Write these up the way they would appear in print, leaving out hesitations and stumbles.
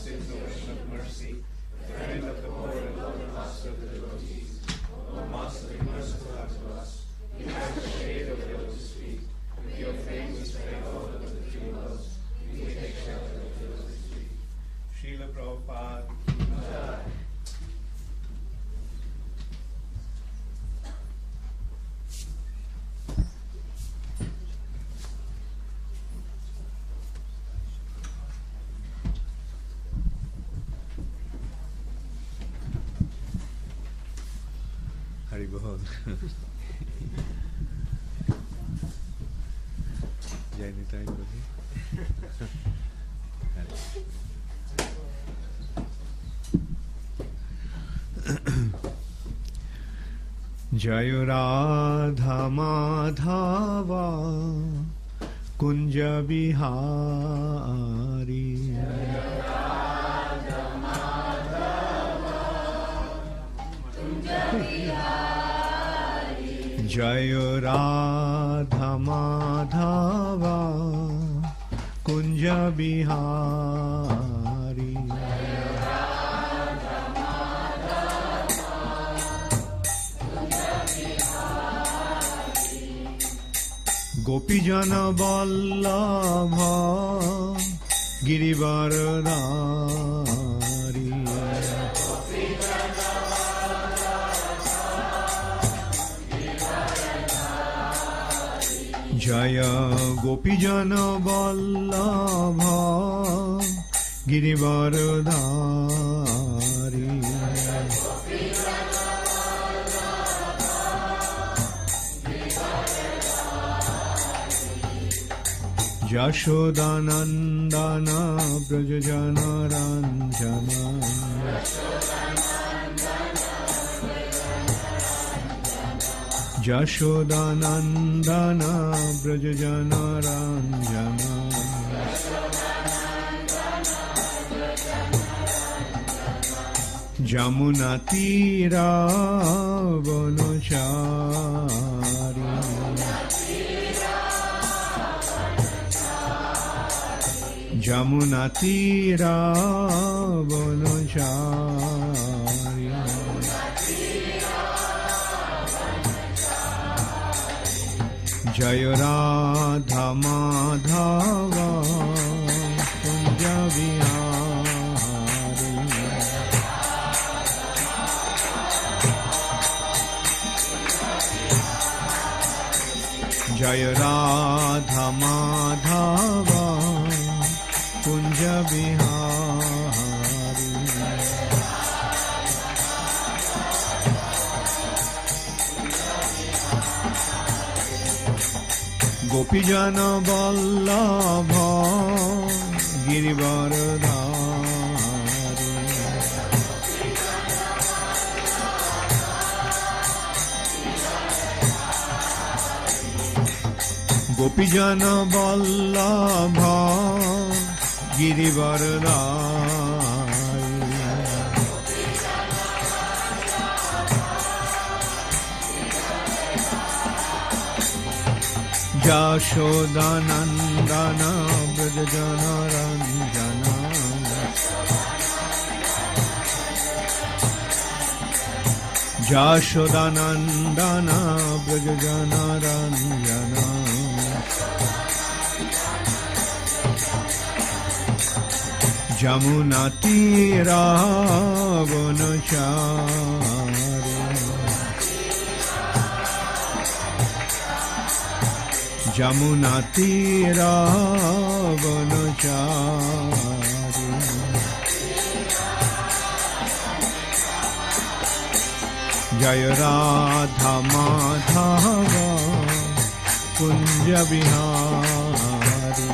expansive ocean of mercy, friend of the poor and lover, master of the devotees. O Master, be merciful unto us. You have the shade of your lotus feet. With your fame we spread all of the three worlds. We take shelter of your lotus feet. Srila Prabhupada. Hari Bol. Jai Nitai Guru. Jai Radha Madhava Kunja Bihari. Jaya Radha Madhava Kunja Bihari. Gopijana Vallabha Girivaradhari. Jaya Gopijana Vallabha Girivaradhari. Jashodanandana Brajajana Ranjana. Jashodanandana Brajajana Ranjana. Jamunatira Vanachari. Jamunatira Vanachari. Jaya Radha Madhava Kunja Bihari. Jaya Radha Madhava Kunja Bihari. Gopijana Vallabha Girivaradhari. Gopijana Vallabha Girivaradhari. Jashodanandana Brajajana Ranjana. Jashodanandana Brajajana Ranjana. Jamunatira Vanachari. Jamunatira Vanachari. Jaya Radha Madhava Kunja Bihari.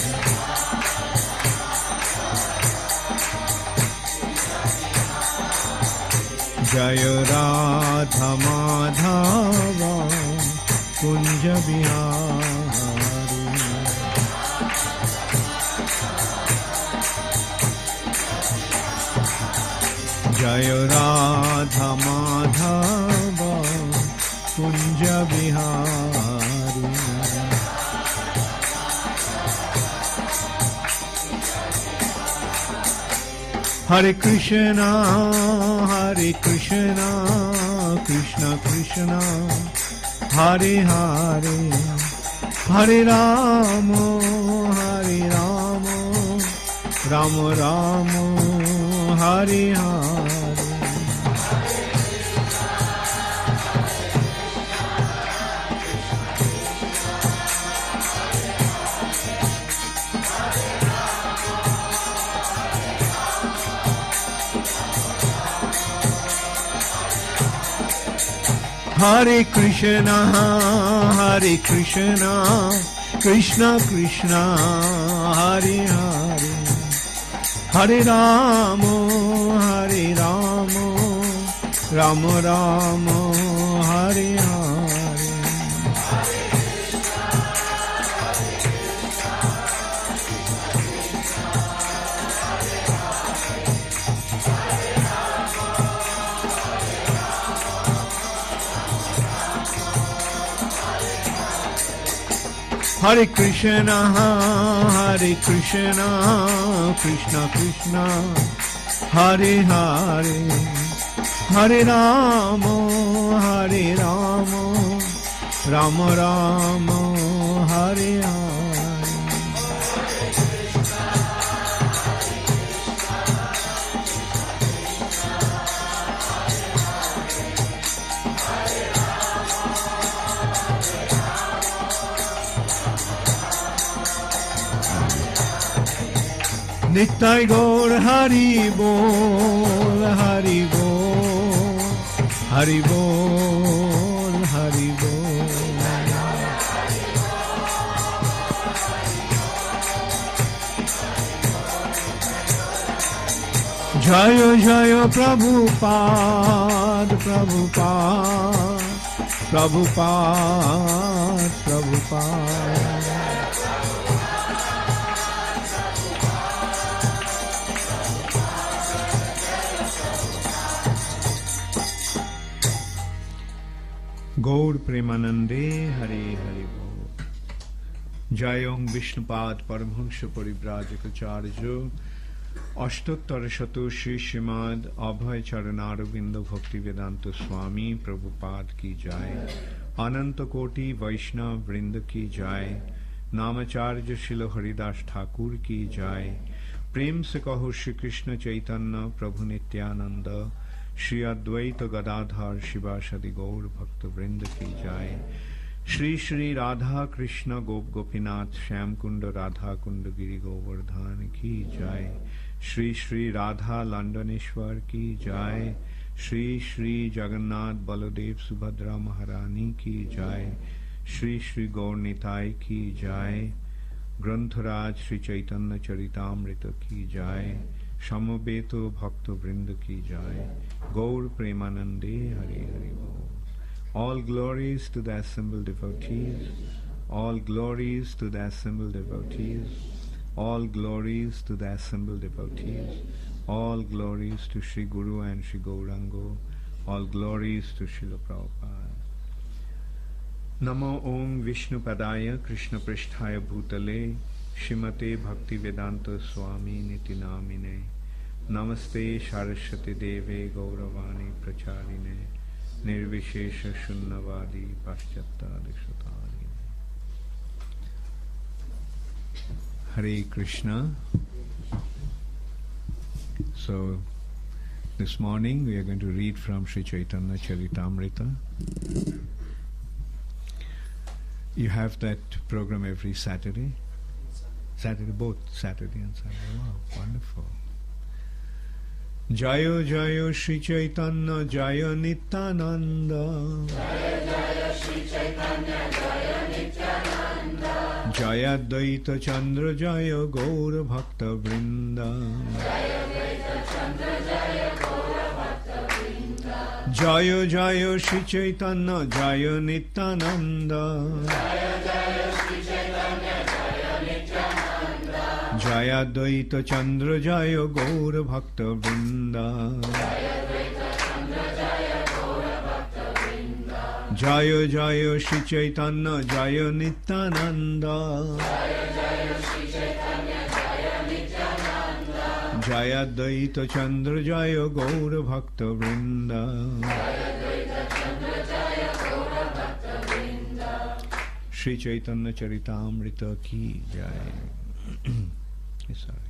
Jaya Radha Madhava Kunja Bihari. Jaya Radha Madhava Kunja Bihari. Hare Krishna, Krishna Krishna, Hare Hare, Hare Rama, Rama Rama, Hare Hare. Hare Krishna, Krishna Krishna, Hare Hare, Hare Rama, Rama Rama, Hare Hare. Hare Krishna, Krishna Krishna, Hare Hare, Hare Rama, Rama Rama, Hare Hare. Nittai Gaur Hari Bol, Hari Bol, Hari Bol, Hari Bol. Jayo Jayo Prabhupada, Prabhupada, Prabhupada, Prabhupada. Gaur Premanande, Hare Hare Bol. Jayong Vishnupad Paramhansha Parivrajakacarya Ashtottar Shato Shri Srimad Abhay Charanaravinda Bhakti Vedanta Swami Prabhupada ki jai, Ananta Koti Vaishnav Vrinda ki jai, Namacharya Shila Haridas Thakur ki jai, Prem se kaho Shri Krishna Chaitanya Prabhu Nityananda, Shri Advaita Gadadhar Shivasadi Gaur Bhakta Vrinda ki jai, Shri Shri Radha Krishna Gop Gopinath Shyam Kunda Radha Kunda Giri Govardhan ki jai, Shri Shri Radha Landaneshwar ki jai, Shri Shri Jagannath Baladev Subhadra Maharani ki jai, Shri Shri Gaur Nitai ki jai, Grantharaj Shri Chaitanya Charitamrita ki jai, Shamabeto Bhakta Vrinda ki jai, Gaur Premanande, Hare Hare Bol. All glories to the assembled devotees, all glories to the assembled devotees, all glories to the assembled devotees, all glories to Sri Guru and Sri Gaurango, all glories to Srila Prabhupada. Namo Om Vishnu Padaya Krishna Pristhaya Bhutale Shrimate Bhakti Vedanta Swami Niti Namine Namaste Saraswati Deve Gauravani Pracharine Nirvishesha Shunnavadi Paschatadishatani. Hare Krishna. So, this morning we are going to read from Sri Chaitanya Charitamrita. You have that program every Saturday? Saturday, both Saturday and Sunday. Wow, wonderful. Jayo Jayo Shri Chaitanya Jaya Nityananda. Jaya Jaya Shri Chaitanya Jaya Nityananda. Jaya Dvaita Chandra Jaya Gaura Bhakta Vrinda. Jaya Dvaita Chandra Jaya Gaura Bhakta Vrinda. Jaya Jaya Shri Chaitanya Jaya Nityananda. Jaya Jaya Shri Chaitanya Jaya Nityananda. Jaya Dvaita Chandra Jaya Gaura Bhakta Vrinda. Jaya Dvaita Chandra Jaya Gaura Bhakta Vrinda. Jaya Jaya Shri Chaitanya Jaya Nityananda. Jaya Jaya Shri Chaitanya Jaya Nityananda. Jayadvaita Chandra Jaya Gaura Bhakta Vrinda. Shri Chaitanya Charitamrita ki jai. Yes, sorry.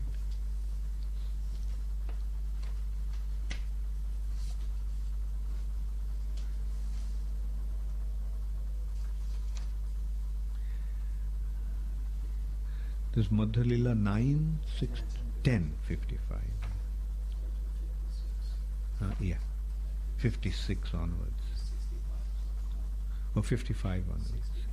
This Madhya Lila 9, 6, 10, 55. Yeah, 56 onwards. Or 55 onwards.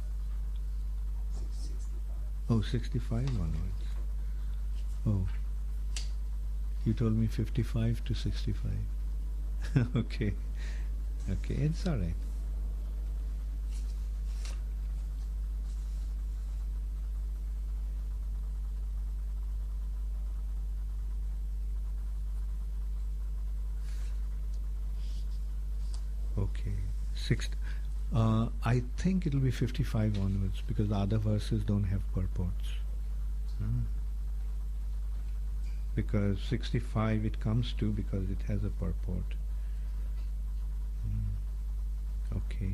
Oh, 65 onwards. Oh, you told me 55 to 65. Okay, it's all right. Okay, I think it'll be 55 onwards because the other verses don't have purports. Because 65 it comes to because it has a purport. Okay.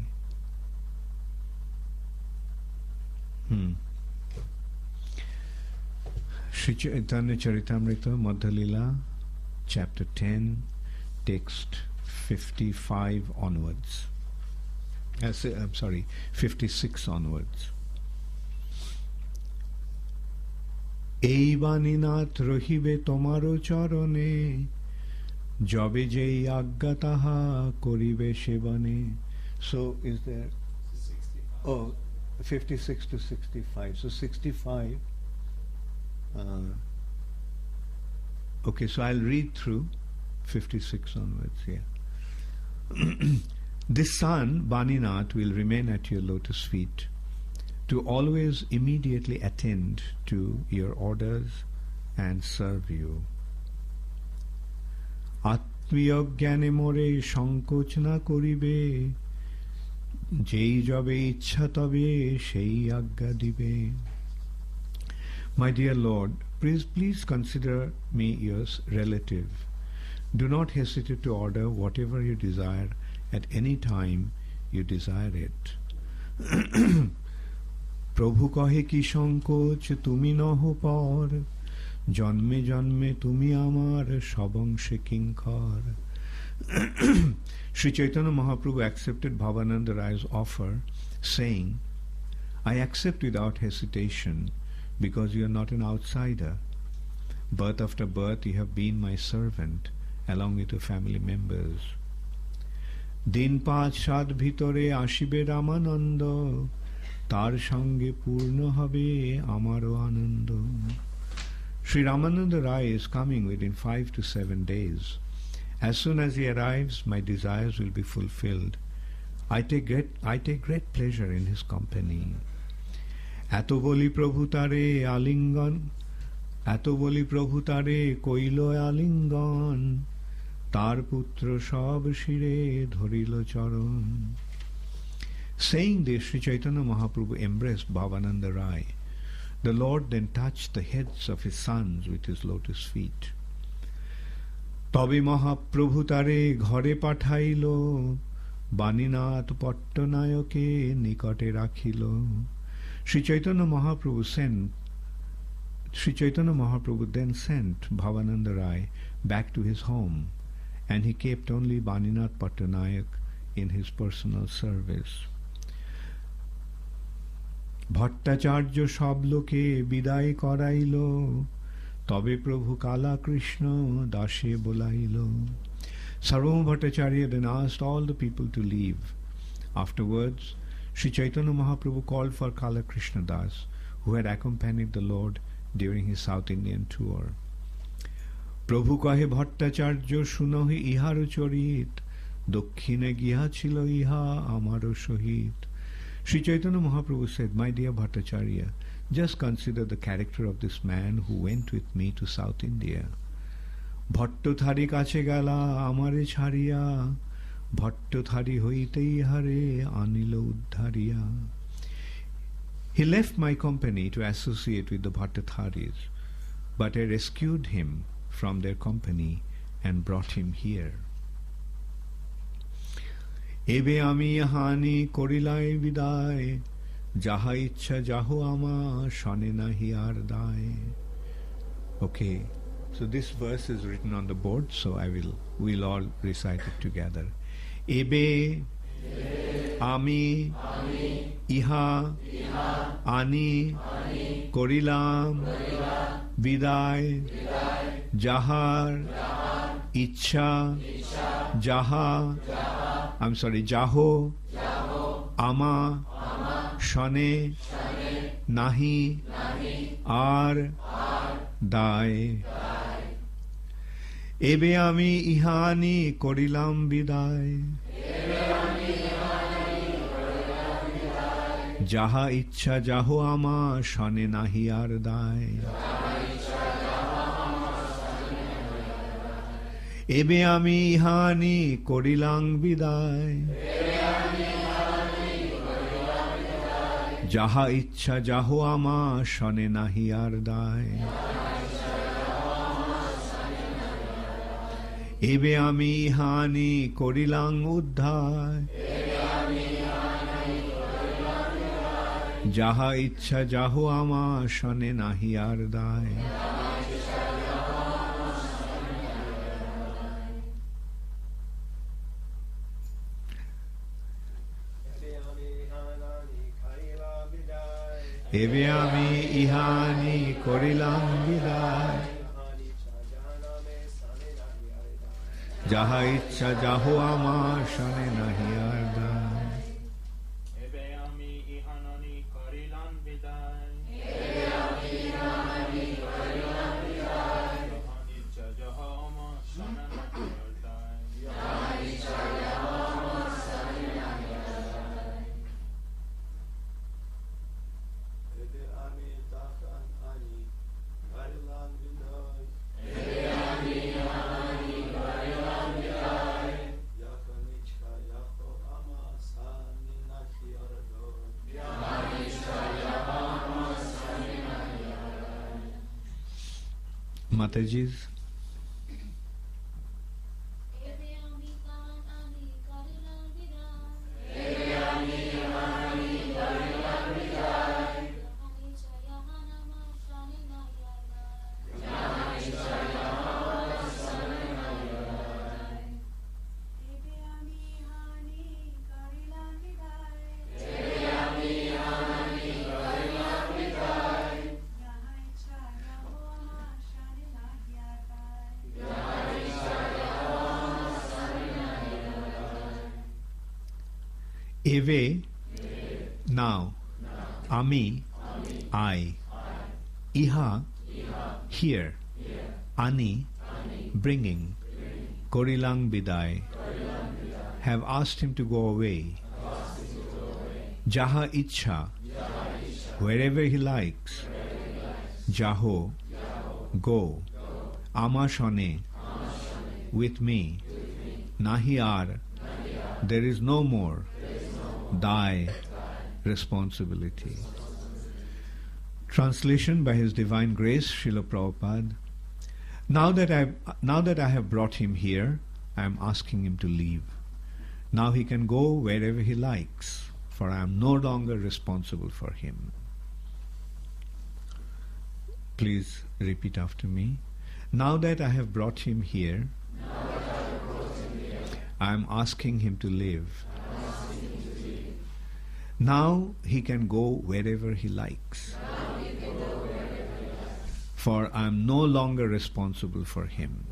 Shri Chaitanya Charitamrita, Madhya Lila, chapter 10, text 55 onwards. I'm sorry, 56 onwards. এই বাণীনাথ রহিবে তোমারো চরণে যবে যেই আজ্ঞা তাহা করিবে সেবনে. So is there 56 to 65. So 65. Okay, so I'll read through 56 onwards here. This son, Baninath, will remain at your lotus feet to always immediately attend to your orders and serve you. Atmiya জ্ঞানে মোরে সংকোচ না করিবে যেই যবে ইচ্ছা তবে সেই আজ্ঞা দিবে. My dear Lord, please consider me your relative. Do not hesitate to order whatever you desire at any time you desire it. প্রভু কহে কি সংকোচ তুমি নহ পর জন্মে জন্মে তুমি আমার সবংশে কিঙ্কর. Sri Chaitanya Mahaprabhu accepted Bhavananda Rai's offer, saying, I accept without hesitation because you are not an outsider. Birth after birth you have been my servant along with your family members. দিন 5-7 ভিতরে আসিবে রামানন্দ তার সঙ্গে পূর্ণ হবে আমারও আনন্দ. Sri Ramananda Rai is coming within 5 to 7 days. As soon as he arrives, my desires will be fulfilled. I take great pleasure in his company. এত বলি প্রভু তারে কইল আলিঙ্গন তার পুত্র সব শিরে ধরিল চরণ. Saying this, Sri Chaitanya Mahaprabhu embraced Bhavananda Rai. The Lord then touched the heads of his sons with his lotus feet. তবে মহাপ্রভু তারে ঘরে পাঠাইল বাণীনাথ পট্টনায়কে নিকটে রাখিল. Sri Chaitanya Mahaprabhu then sent Bhavananda Rai back to his home, and he kept only Baninath Pattanayak in his personal service. Bhattacharya সব লোকে বিদায় করাইল তবে প্রভু কালা কৃষ্ণ দাসে Bolail. Sarvabhauma Bhattacharya then asked all the people to leave. Afterwards, Sri Chaitanya Mahaprabhu called for Kala Krishna Das, who had accompanied the Lord during his South Indian tour. প্রভু কহে ভট্টাচার্য শুনহি ইহার চরিত দক্ষিণে গিয়া ছিল ইহা আমারও সহিত. Sri Chaitanya Mahaprabhu said, My dear Bhattacharya, just consider the character of this man who went with me to South India. ভট্টথারি কাছে গেলা আমারে ছাড়িয়া ভট্টথারি হইতে ইহারে আনিল উদ্ধারিয়া. He left my company to associate with the Bhattatharis, but I rescued him from their company and brought him here. Ebe ami hani korilai vidai, jaha ichha jaho ama shane nahi ar dai. Okay, so this verse is written on the board, so we'll all recite it together. Ebe ami iha ani korilam vidai jahar ichha jaho ama shane nahi ar dai. Ebe ami ihani korilam vidai jaha ichha jaho ama shane nahi ar dai. Ebe ami ihani korilang vidai jaha ichha jaho ama shane nahi ar dai. Ebe ami ihani korilang uddhai jaha ichha jaho ama shane nahi ar dai. Ebe ami ihani korilang vidai jaha ichha jaho ama shane nahi ar dai. Ebe ami ihanani korilang vidai jaha ichha jaho ama shane nahi ar dai. Mataji's. Eve, now. Ami, I. Iha, here. Ani, bringing. Korilang bidai, have asked him to go away. Jaha ichha, wherever he likes. Jaho, go. Ama shane, with me. Nahi ar, there is no more. Thy responsibility. Translation by His Divine Grace, Srila Prabhupada. Now that I have brought him here, I am asking him to leave. Now he can go wherever he likes, for I am no longer responsible for him. Please repeat after me. Now that I have brought him here, I am asking him to leave. Now he can go wherever he likes. For I am no longer responsible for him.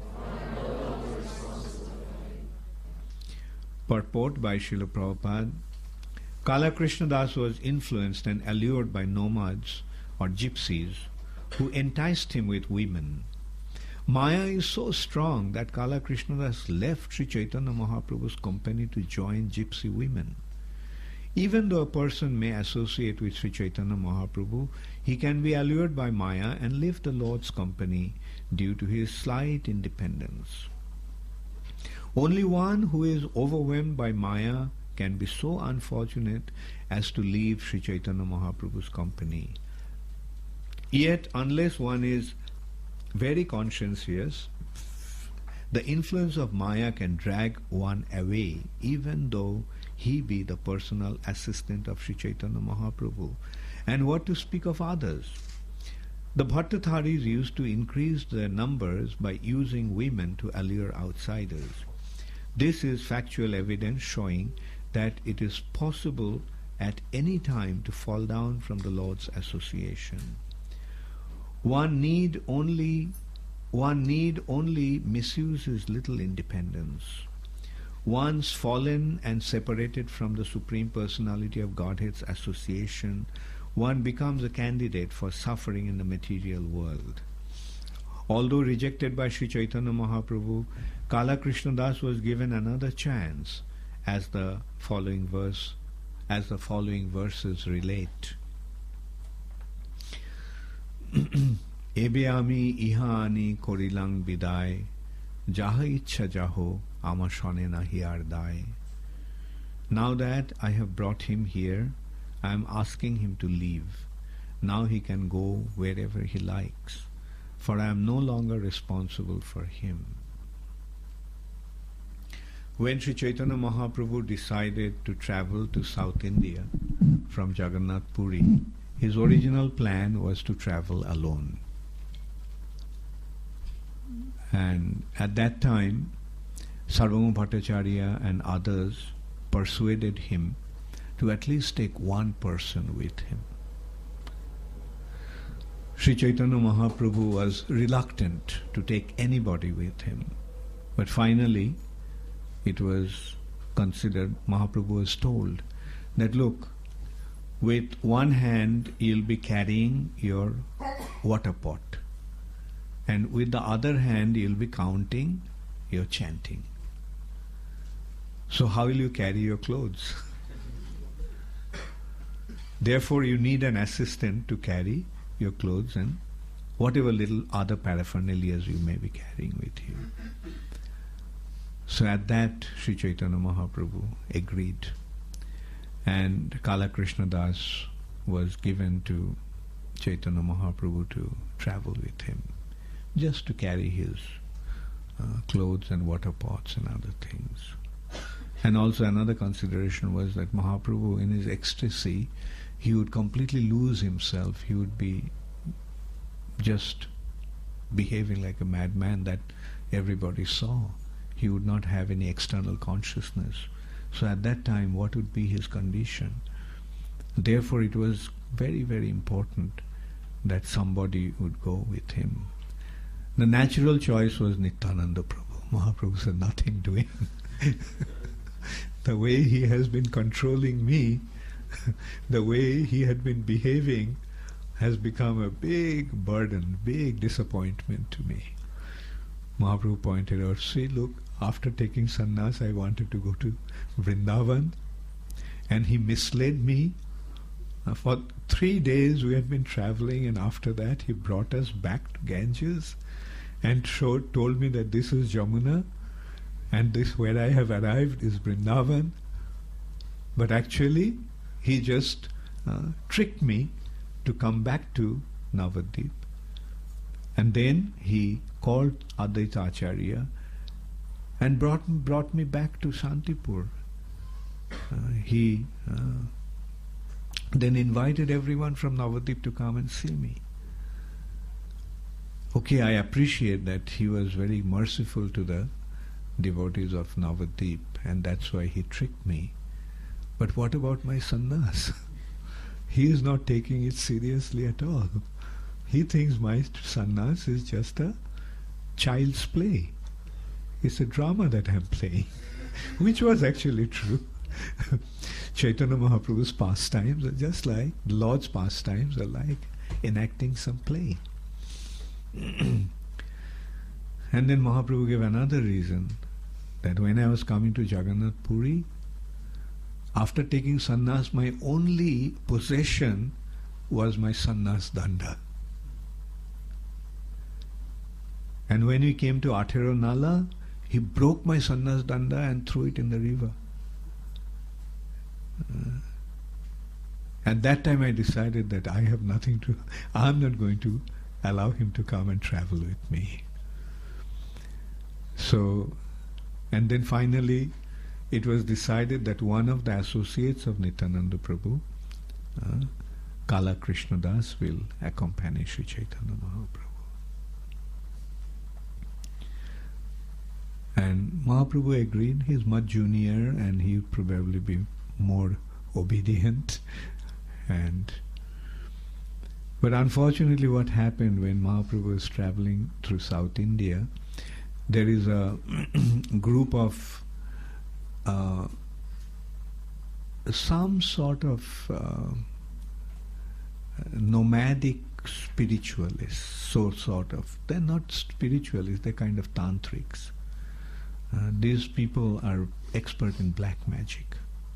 Purport by Srila Prabhupada. Kala Krishna Das was influenced and allured by nomads or gypsies who enticed him with women. Maya is so strong that Kala Krishna Das left Sri Chaitanya Mahaprabhu's company to join gypsy women. Even though a person may associate with Sri Chaitanya Mahaprabhu, he can be allured by Maya and leave the Lord's company due to his slight independence. Only one who is overwhelmed by Maya can be so unfortunate as to leave Sri Chaitanya Mahaprabhu's company. Yet, unless one is very conscientious, the influence of Maya can drag one away, even though he be the personal assistant of Sri Chaitanya Mahaprabhu. And what to speak of others? The Bhattatharis used to increase their numbers by using women to allure outsiders. This is factual evidence showing that it is possible at any time to fall down from the Lord's association. One need only misuse his little independence. Once fallen and separated from the Supreme Personality of Godhead's association, one becomes a candidate for suffering in the material world. Although rejected by Sri Chaitanya Mahaprabhu, Kala Krishna Das was given another chance, as the following verses relate. Ebe ami iha ani korilang bidai, jaha ichha jaho ama shone nahi ar dai. Now that I have brought him here, I am asking him to leave. Now he can go wherever he likes, for I am no longer responsible for him. When Sri Chaitanya Mahaprabhu decided to travel to South India from Jagannath Puri, his original plan was to travel alone. And at that time, Sarvabhauma Bhattacharya and others persuaded him to at least take one person with him. Sri Chaitanya Mahaprabhu was reluctant to take anybody with him. But finally, it was considered, Mahaprabhu was told that, look, with one hand you'll be carrying your water pot, and with the other hand you'll be counting your chanting. So how will you carry your clothes? Therefore you need an assistant to carry your clothes and whatever little other paraphernalias you may be carrying with you. So at that Sri Chaitanya Mahaprabhu agreed, and Kala Krishna Das was given to Chaitanya Mahaprabhu to travel with him, just to carry his clothes and water pots and other things. And also another consideration was that Mahaprabhu, in his ecstasy, he would completely lose himself. He would be just behaving like a madman that everybody saw. He would not have any external consciousness. So at that time, what would be his condition? Therefore, it was very, very important that somebody would go with him. The natural choice was Nityananda Prabhu. Mahaprabhu said, nothing doing. The way he has been controlling me, the way he had been behaving, has become a big burden, big disappointment to me. Mahaprabhu pointed out, see, look, after taking sannyas, I wanted to go to Vrindavan, and he misled me. For 3 days we had been traveling, and after that he brought us back to Ganges and told me that this is Jamuna, and this where I have arrived is Vrindavan. But actually he just tricked me to come back to Navadvip. And then he called Advaita Acharya and brought me back to Shantipur. He then invited everyone from Navadvip to come and see me. Okay, I appreciate that he was very merciful to the devotees of Navadvip, and that's why he tricked me. But what about my sannyas? He is not taking it seriously at all. He thinks my sannyas is just a child's play. It's a drama that I'm playing, which was actually true. Chaitanya Mahaprabhu's pastimes are just like, the Lord's pastimes are like enacting some play. And then Mahaprabhu gave another reason, that when I was coming to Jagannath Puri, after taking sannyas, my only possession was my sannyas danda. And when we came to Athero Nala, he broke my sannyas danda and threw it in the river. At that time I decided that I'm not going to allow him to come and travel with me. So, and then finally it was decided that one of the associates of Nityananda Prabhu, Kala Krishna Das, will accompany Sri Chaitanya Mahaprabhu. And Mahaprabhu agreed. He's much junior and he would probably be more obedient. But unfortunately what happened when Mahaprabhu was traveling through South India, there is a group of some sort of nomadic spiritualists, sort of. They're not spiritualists, they're kind of tantrics. These people are expert in black magic.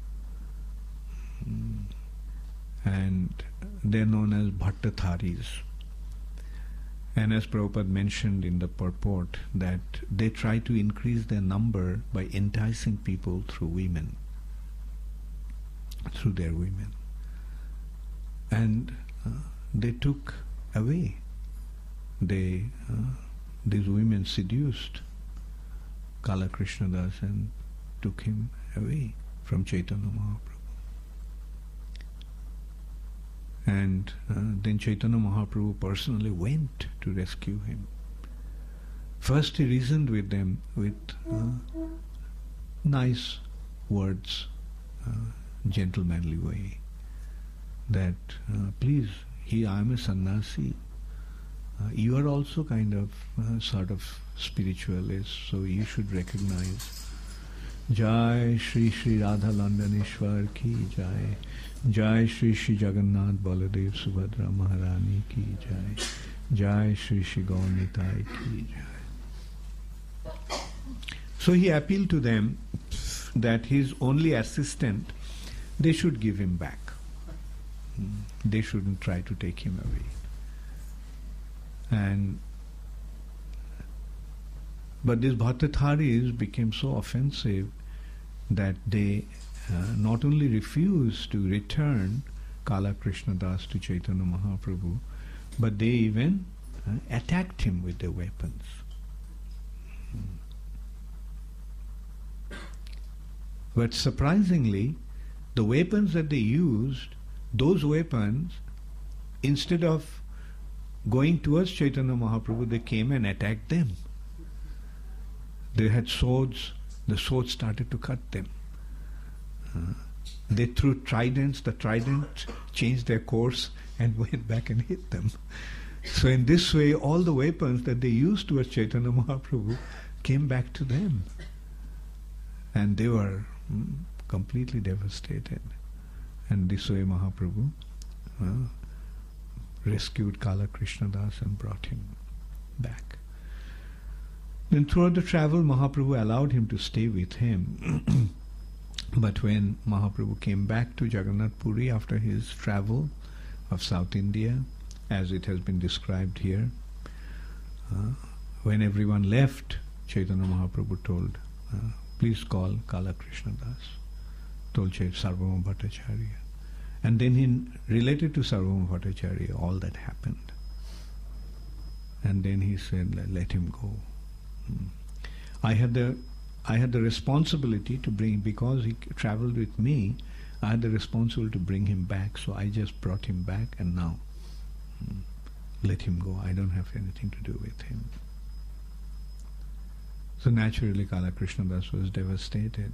And they're known as Bhattatharis. And as Prabhupada mentioned in the purport, that they try to increase their number by enticing people through women, through their women. And they took away, these women seduced Kala Krishna Das and took him away from Chaitanya Mahaprabhu. And then Chaitanya Mahaprabhu personally went to rescue him. First he reasoned with them with nice words, gentlemanly way, that please, I am a sannyasi. You are also kind of sort of spiritualist, so you should recognize. Jai Shri Shri Radha Landaneshwar ki Jai. Jai Shri Shri Jagannath Baladev Subhadra Maharani ki Jai. Jai Shri Shri Gaur Nitai ki Jai. So he appealed to them that his only assistant, they should give him back. They shouldn't try to take him away. But these Bhattatharis became so offensive that they not only refused to return Kala Krishna Das to Chaitanya Mahaprabhu, but they even attacked him with their weapons. But surprisingly, the weapons that they used, those weapons, instead of going towards Chaitanya Mahaprabhu, they came and attacked them. They had swords, the swords started to cut them. They threw tridents, the trident changed their course and went back and hit them. So in this way, all the weapons that they used towards Chaitanya Mahaprabhu came back to them. And they were completely devastated. And this way Mahaprabhu rescued Kala Krishna Das and brought him back. Then throughout the travel, Mahaprabhu allowed him to stay with him. But when Mahaprabhu came back to Jagannath Puri after his travel of South India, as it has been described here, when everyone left, Chaitanya Mahaprabhu told, please call Kala Krishna Das, told Sarvabhauma Bhattacharya. And then he related to Sarvabhauma Bhattacharya all that happened. And then he said, let him go. I had the responsibility to bring, because he traveled with me, I had the responsibility to bring him back, so I just brought him back, and now let him go. I don't have anything to do with him. So naturally Kala Krishna Das was devastated.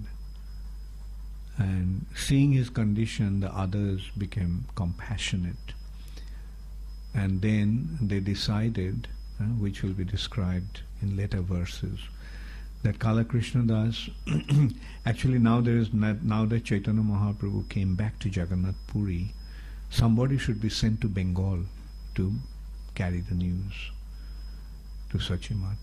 And seeing his condition, the others became compassionate. And then they decided, which will be described in later verses, that Kala Krishna Das, actually now that Chaitanya Mahaprabhu came back to Jagannath Puri, somebody should be sent to Bengal to carry the news to Sachi Mata.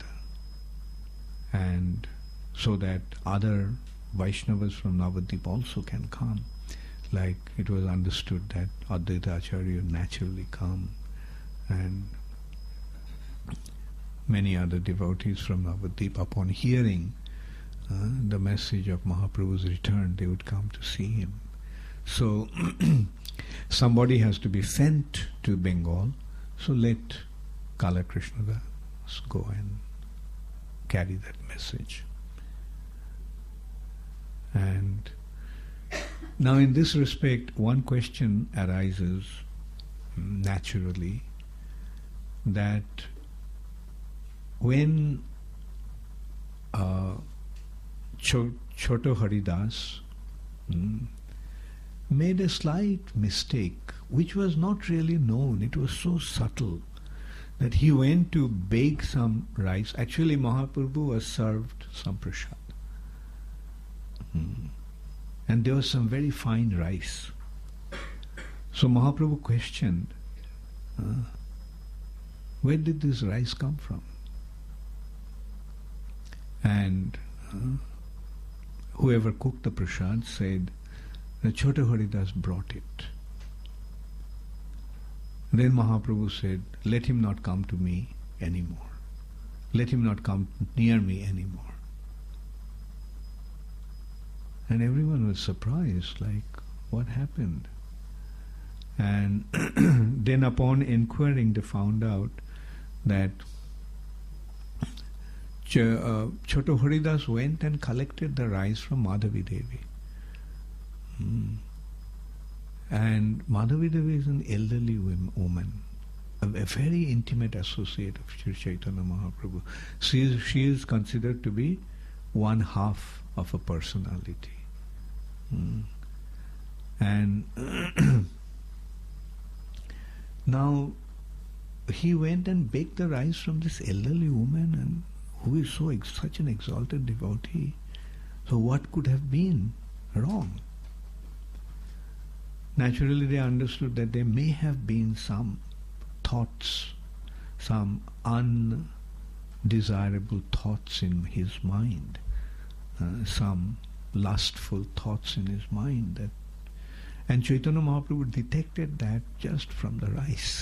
And so that other Vaishnavas from Navadvip also can come. Like it was understood that Advaita Acharya naturally come, and many other devotees from Navadvip, upon hearing the message of Mahaprabhu's return, they would come to see him. So somebody has to be sent to Bengal, so let Kala Krishnadas go and carry that message. And now in this respect, one question arises naturally, that when Choto Haridas made a slight mistake, which was not really known, it was so subtle, that he went to bake some rice. Actually, Mahaprabhu was served some prasad. And there was some very fine rice. So Mahaprabhu questioned, where did this rice come from? And whoever cooked the prasad said, the Choto Haridas brought it. Then Mahaprabhu said, let him not come to me anymore. Let him not come near me anymore. And everyone was surprised, like, what happened? And then upon inquiring, they found out that Choto Haridas went and collected the rice from Madhavi Devi. And Madhavi Devi is an elderly woman, a very intimate associate of Sri Chaitanya Mahaprabhu. She is considered to be one half of a personality. And now he went and baked the rice from this elderly woman, and who is such an exalted devotee. So what could have been wrong? Naturally, they understood that there may have been some thoughts, some undesirable thoughts in his mind, some lustful thoughts in his mind. And Chaitanya Mahaprabhu detected that just from the rice.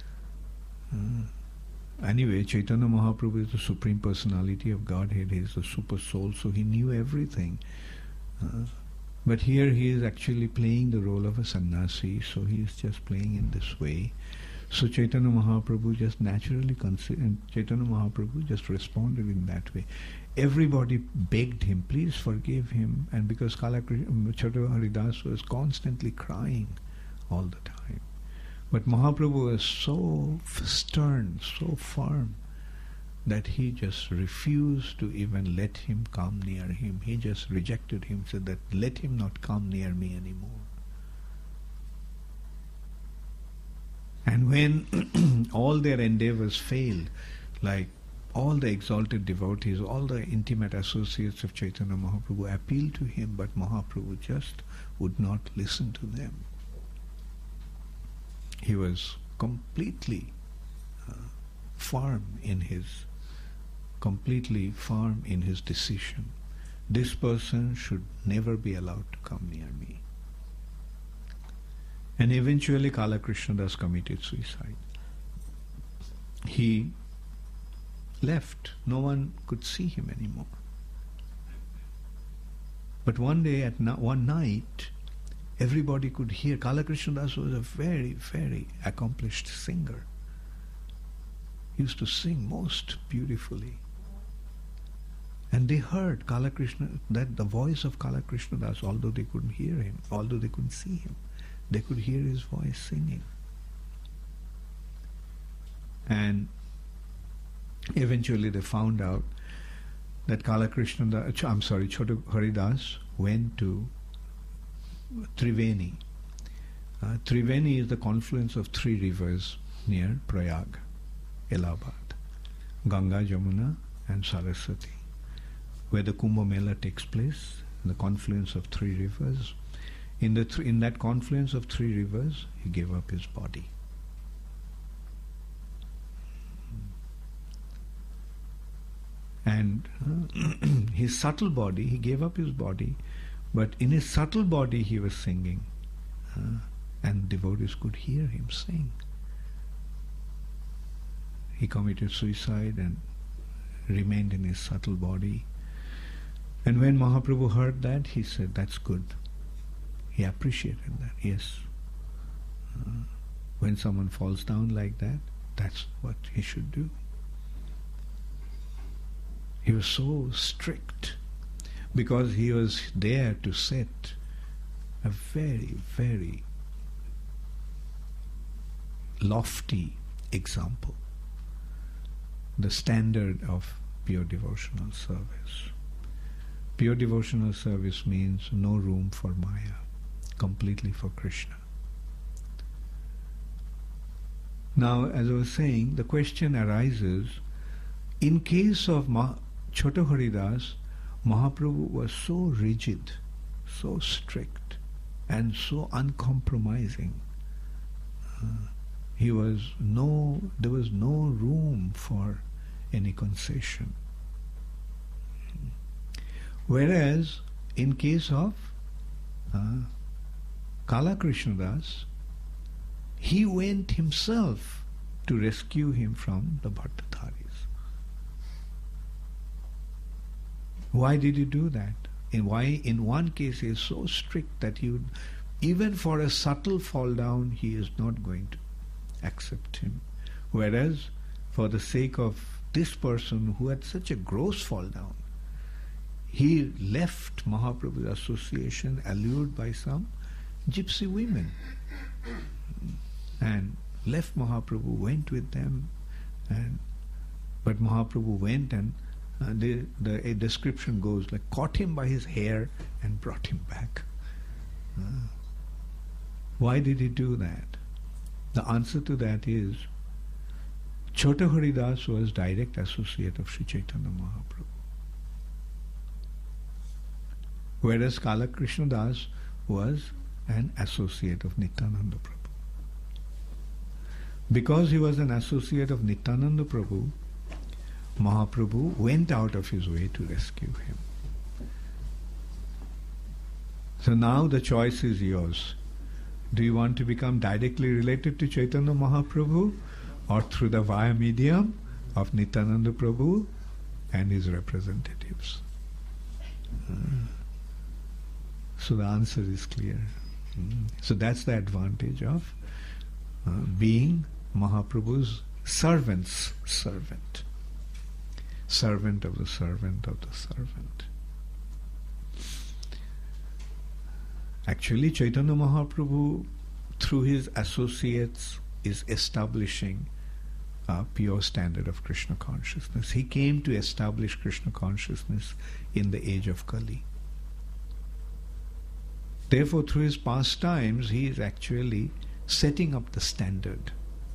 Anyway, Chaitanya Mahaprabhu is the Supreme Personality of Godhead. He is the Super Soul, so he knew everything. But here he is actually playing the role of a sannyasi, so he is just playing in this way. So Chaitanya Mahaprabhu just naturally Chaitanya Mahaprabhu just responded in that way. Everybody begged him, please forgive him, and because Choto Haridas was constantly crying all the time. But Mahaprabhu was so stern, so firm, that he just refused to even let him come near him. He just rejected him, said that let him not come near me anymore. And when all their endeavors failed, like all the exalted devotees, all the intimate associates of Chaitanya Mahaprabhu appealed to him, but Mahaprabhu just would not listen to them. He was completely firm in his decision. This person should never be allowed to come near me. And eventually Kala Krishnadas committed suicide. He left. No one could see him anymore. But one day, one night, everybody could hear. Kala Krishnadas was a very, very accomplished singer. He used to sing most beautifully. And they heard that the voice of Kala Krishnadas, although they couldn't hear him, although they couldn't see him, they could hear his voice singing. And eventually they found out that Choto Haridas went to Triveni. Triveni is the confluence of three rivers near Prayag, Allahabad, Ganga, Jamuna and Saraswati, where the Kumbh Mela takes place, the confluence of three rivers. In that confluence of three rivers, he gave up his body. And his subtle body, he gave up his body, but in his subtle body he was singing, and devotees could hear him sing. He committed suicide and remained in his subtle body. And when Mahaprabhu heard that, he said, that's good. He appreciated that, yes. When someone falls down like that, that's what he should do. He was so strict because he was there to set a very, very lofty example, the standard of pure devotional service. Pure devotional service means no room for Maya, completely for Krishna. Now, as I was saying, the question arises, in case of Chota Haridas, Mahaprabhu was so rigid, so strict, and so uncompromising. There was no room for any concession. Whereas, in case of Kala Krishnadas, he went himself to rescue him from the Bhattadharis. Why did he do that? And why in one case he is so strict that he would, even for a subtle fall down, he is not going to accept him. Whereas for the sake of this person who had such a gross fall down, he left Mahaprabhu's association allured by some gypsy women and left Mahaprabhu, went with them, but Mahaprabhu went and a description goes like caught him by his hair and brought him back. Why did he do that? The answer to that is Chota Haridas was direct associate of Sri Chaitanya Mahaprabhu, whereas Kala Krishna Das was an associate of Nityananda Prabhu. Because he was an associate of Nityananda Prabhu, Mahaprabhu went out of his way to rescue him. So now the choice is yours. Do you want to become directly related to Chaitanya Mahaprabhu or through the via medium of Nityananda Prabhu and his representatives? So the answer is clear. So that's the advantage of being Mahaprabhu's servant's servant. Servant of the servant of the servant. Actually, Chaitanya Mahaprabhu, through his associates, is establishing a pure standard of Krishna consciousness. He came to establish Krishna consciousness in the age of Kali. Therefore, through his pastimes, he is actually setting up the standard.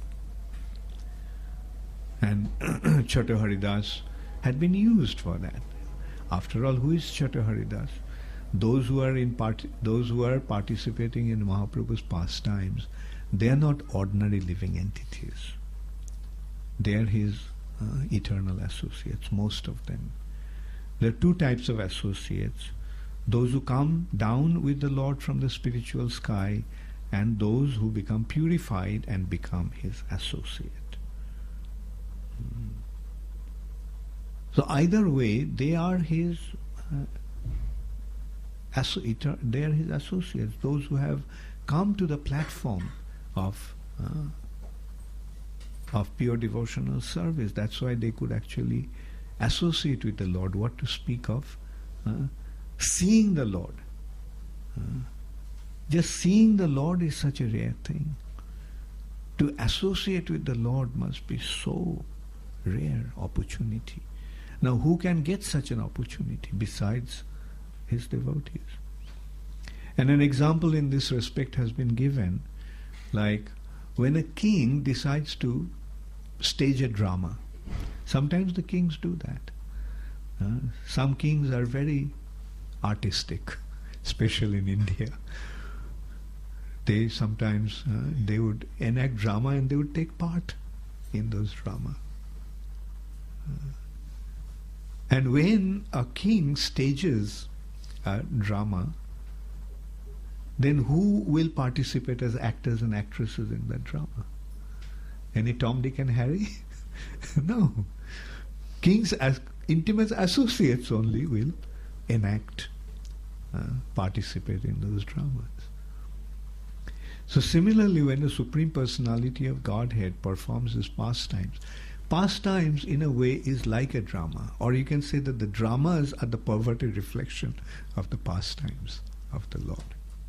And Chota Haridas had been used for that. After all, who is Chota Haridas? Those who are participating in Mahaprabhu's pastimes, they are not ordinary living entities. They are his eternal associates, most of them. There are two types of associates: those who come down with the Lord from the spiritual sky, and those who become purified and become his associate. So either way, they are his associates, those who have come to the platform of pure devotional service. That's why they could actually associate with the Lord. What to speak of seeing the Lord. Just seeing the Lord is such a rare thing. To associate with the Lord must be so rare opportunity. Now, who can get such an opportunity besides his devotees? And an example in this respect has been given, like when a king decides to stage a drama. Sometimes the kings do that. Some kings are very artistic, especially in India. They sometimes they would enact drama and they would take part in those drama. And when a king stages a drama, then who will participate as actors and actresses in that drama? Any Tom, Dick and Harry? No. Kings as intimate associates only will enact, participate in those dramas. So similarly, when the Supreme Personality of Godhead performs his pastimes in a way is like a drama, or you can say that the dramas are the perverted reflection of the pastimes of the Lord.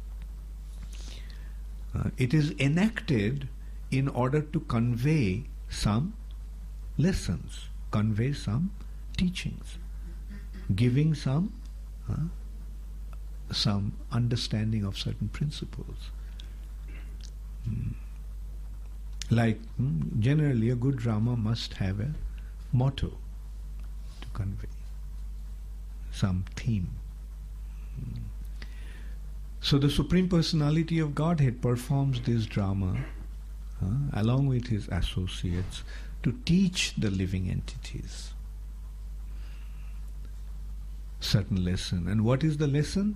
It is enacted in order to convey some lessons, convey some teachings, giving some understanding of certain principles. Like generally a good drama must have a motto to convey, some theme. So the Supreme Personality of Godhead performs this drama along with his associates to teach the living entities certain lesson. And what is the lesson?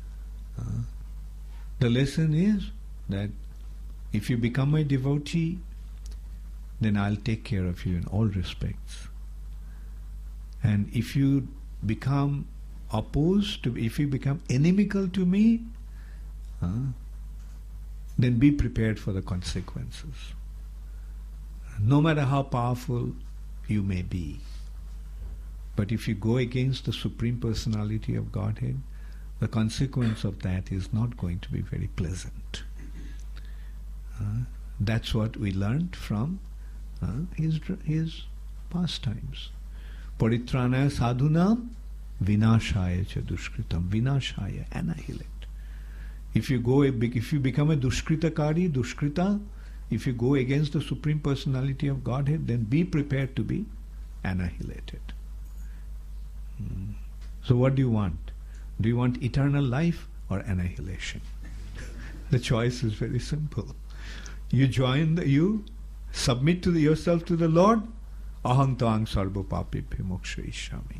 The lesson is that if you become my devotee, then I'll take care of you in all respects. And if you become if you become inimical to me, then be prepared for the consequences. No matter how powerful you may be. But if you go against the Supreme Personality of Godhead, the consequence of that is not going to be very pleasant. That's what we learned from his pastimes. Paritranaya sadhunam vinashaya cha dushkritam. Vinashaya, annihilate. If you become a dushkrita, if you go against the Supreme Personality of Godhead, then be prepared to be annihilated. So what do you want? Do you want eternal life or annihilation? The choice is very simple. You submit yourself to the Lord, aham tang sarva papibhyo mokshayishyami.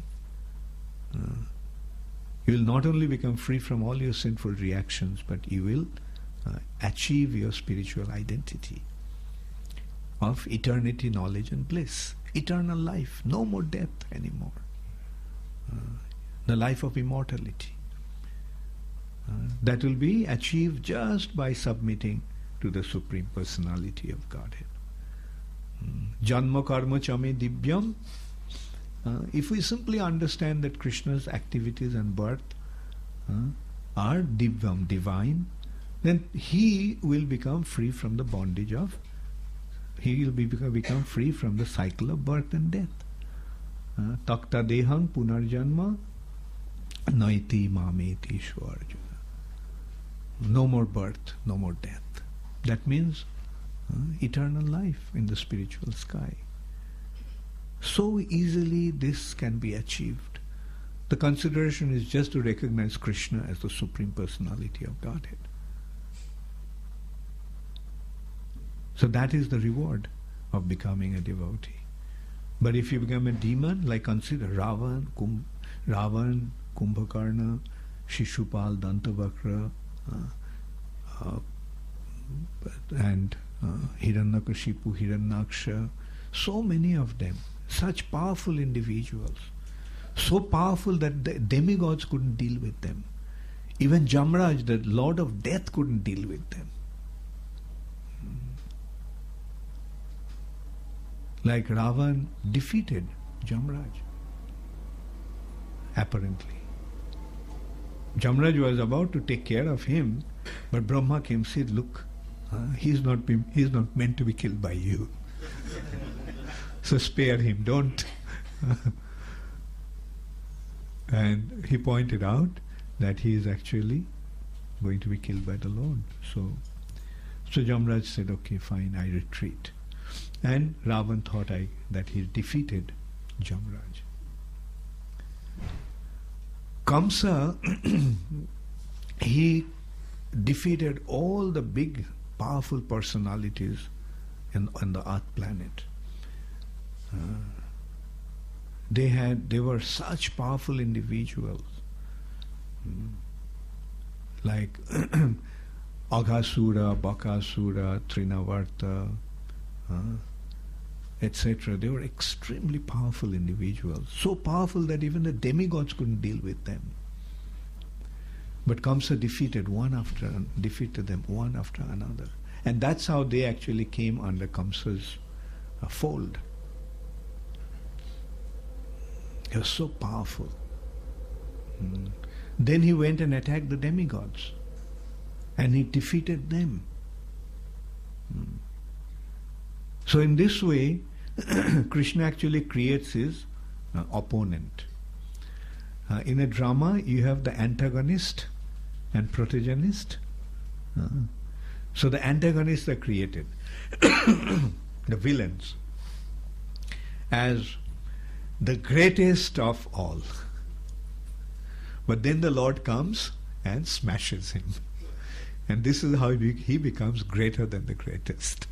You will not only become free from all your sinful reactions, but you will achieve your spiritual identity of eternity, knowledge and bliss. Eternal life, no more death anymore. The life of immortality. That will be achieved just by submitting to the Supreme Personality of Godhead. Janma karma chame divyam. If we simply understand that Krishna's activities and birth are divyam, divine, then he will become free from the bondage of, he will become free from the cycle of birth and death. Takta dehang punarjanma naiti mameti shvarjuna. No more birth, no more death. That means eternal life in the spiritual sky. So easily this can be achieved. The consideration is just to recognize Krishna as the Supreme Personality of Godhead. So that is the reward of becoming a devotee. But if you become a demon, like consider Ravan, Kumbhakarna, Shishupal, Dantavakra, and Hiranyakashipu, Hiranyaksha, so many of them, such powerful individuals, so powerful that the demigods couldn't deal with them. Even Jamraj, the Lord of Death, couldn't deal with them. Like Ravan defeated Jamraj, apparently. Jamraj was about to take care of him, but Brahma came and said, look, he's not meant to be killed by you. So spare him, don't. And he pointed out that he is actually going to be killed by the Lord. So Jamraj said, okay, fine, I retreat. And Ravan thought that he defeated Jamraj. Kamsa, he defeated all the big, powerful personalities on the earth planet. They were such powerful individuals, like Aghasura, Bakasura, Trinavarta, etc. They were extremely powerful individuals, so powerful that even the demigods couldn't deal with them. But Kamsa defeated them one after another. And that's how they actually came under Kamsa's fold. He was so powerful. Then he went and attacked the demigods. And he defeated them. So in this way, Krishna actually creates his opponent. In a drama, you have the antagonist and protagonist. So the antagonists are created, the villains, as the greatest of all. But then the Lord comes and smashes him. And this is how he becomes greater than the greatest.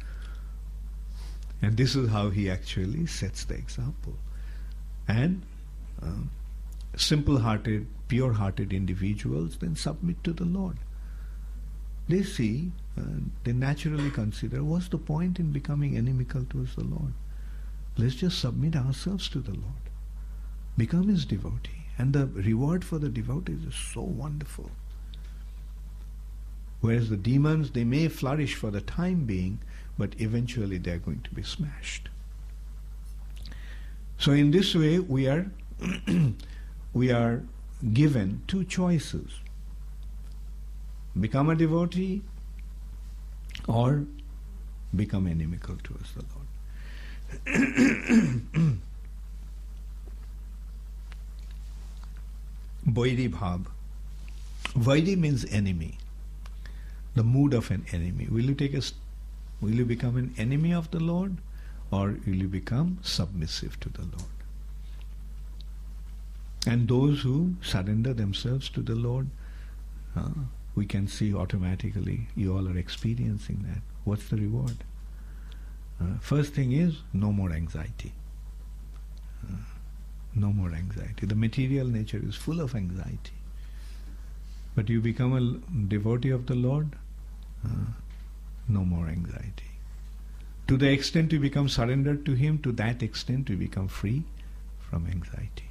And this is how he actually sets the example. And simple-hearted, pure-hearted individuals then submit to the Lord. They see, they naturally consider, what's the point in becoming inimical towards the Lord? Let's just submit ourselves to the Lord. Become his devotee. And the reward for the devotees is so wonderful. Whereas the demons, they may flourish for the time being, but eventually they are going to be smashed. So in this way, we are given two choices: become a devotee or become inimical towards the Lord. Vairi bhav. Vairi means enemy. The mood of an enemy. Will you become an enemy of the Lord, or will you become submissive to the Lord? And those who surrender themselves to the Lord, we can see automatically, you all are experiencing that. What's the reward? First thing is, no more anxiety. No more anxiety. The material nature is full of anxiety. But you become a devotee of the Lord, no more anxiety. To the extent you become surrendered to Him, to that extent you become free from anxiety.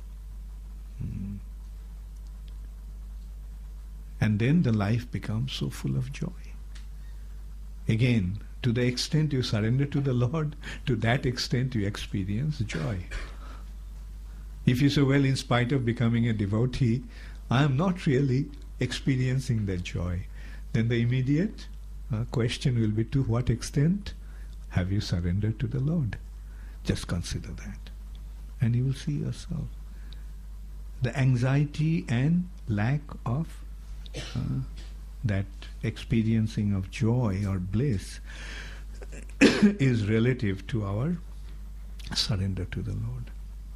And then the life becomes so full of joy. Again, to the extent you surrender to the Lord, to that extent you experience joy. If you say, well, in spite of becoming a devotee, I am not really experiencing that joy, then the immediate question will be, to what extent have you surrendered to the Lord? Just consider that. And you will see yourself. The anxiety and lack of that experiencing of joy or bliss is relative to our surrender to the Lord.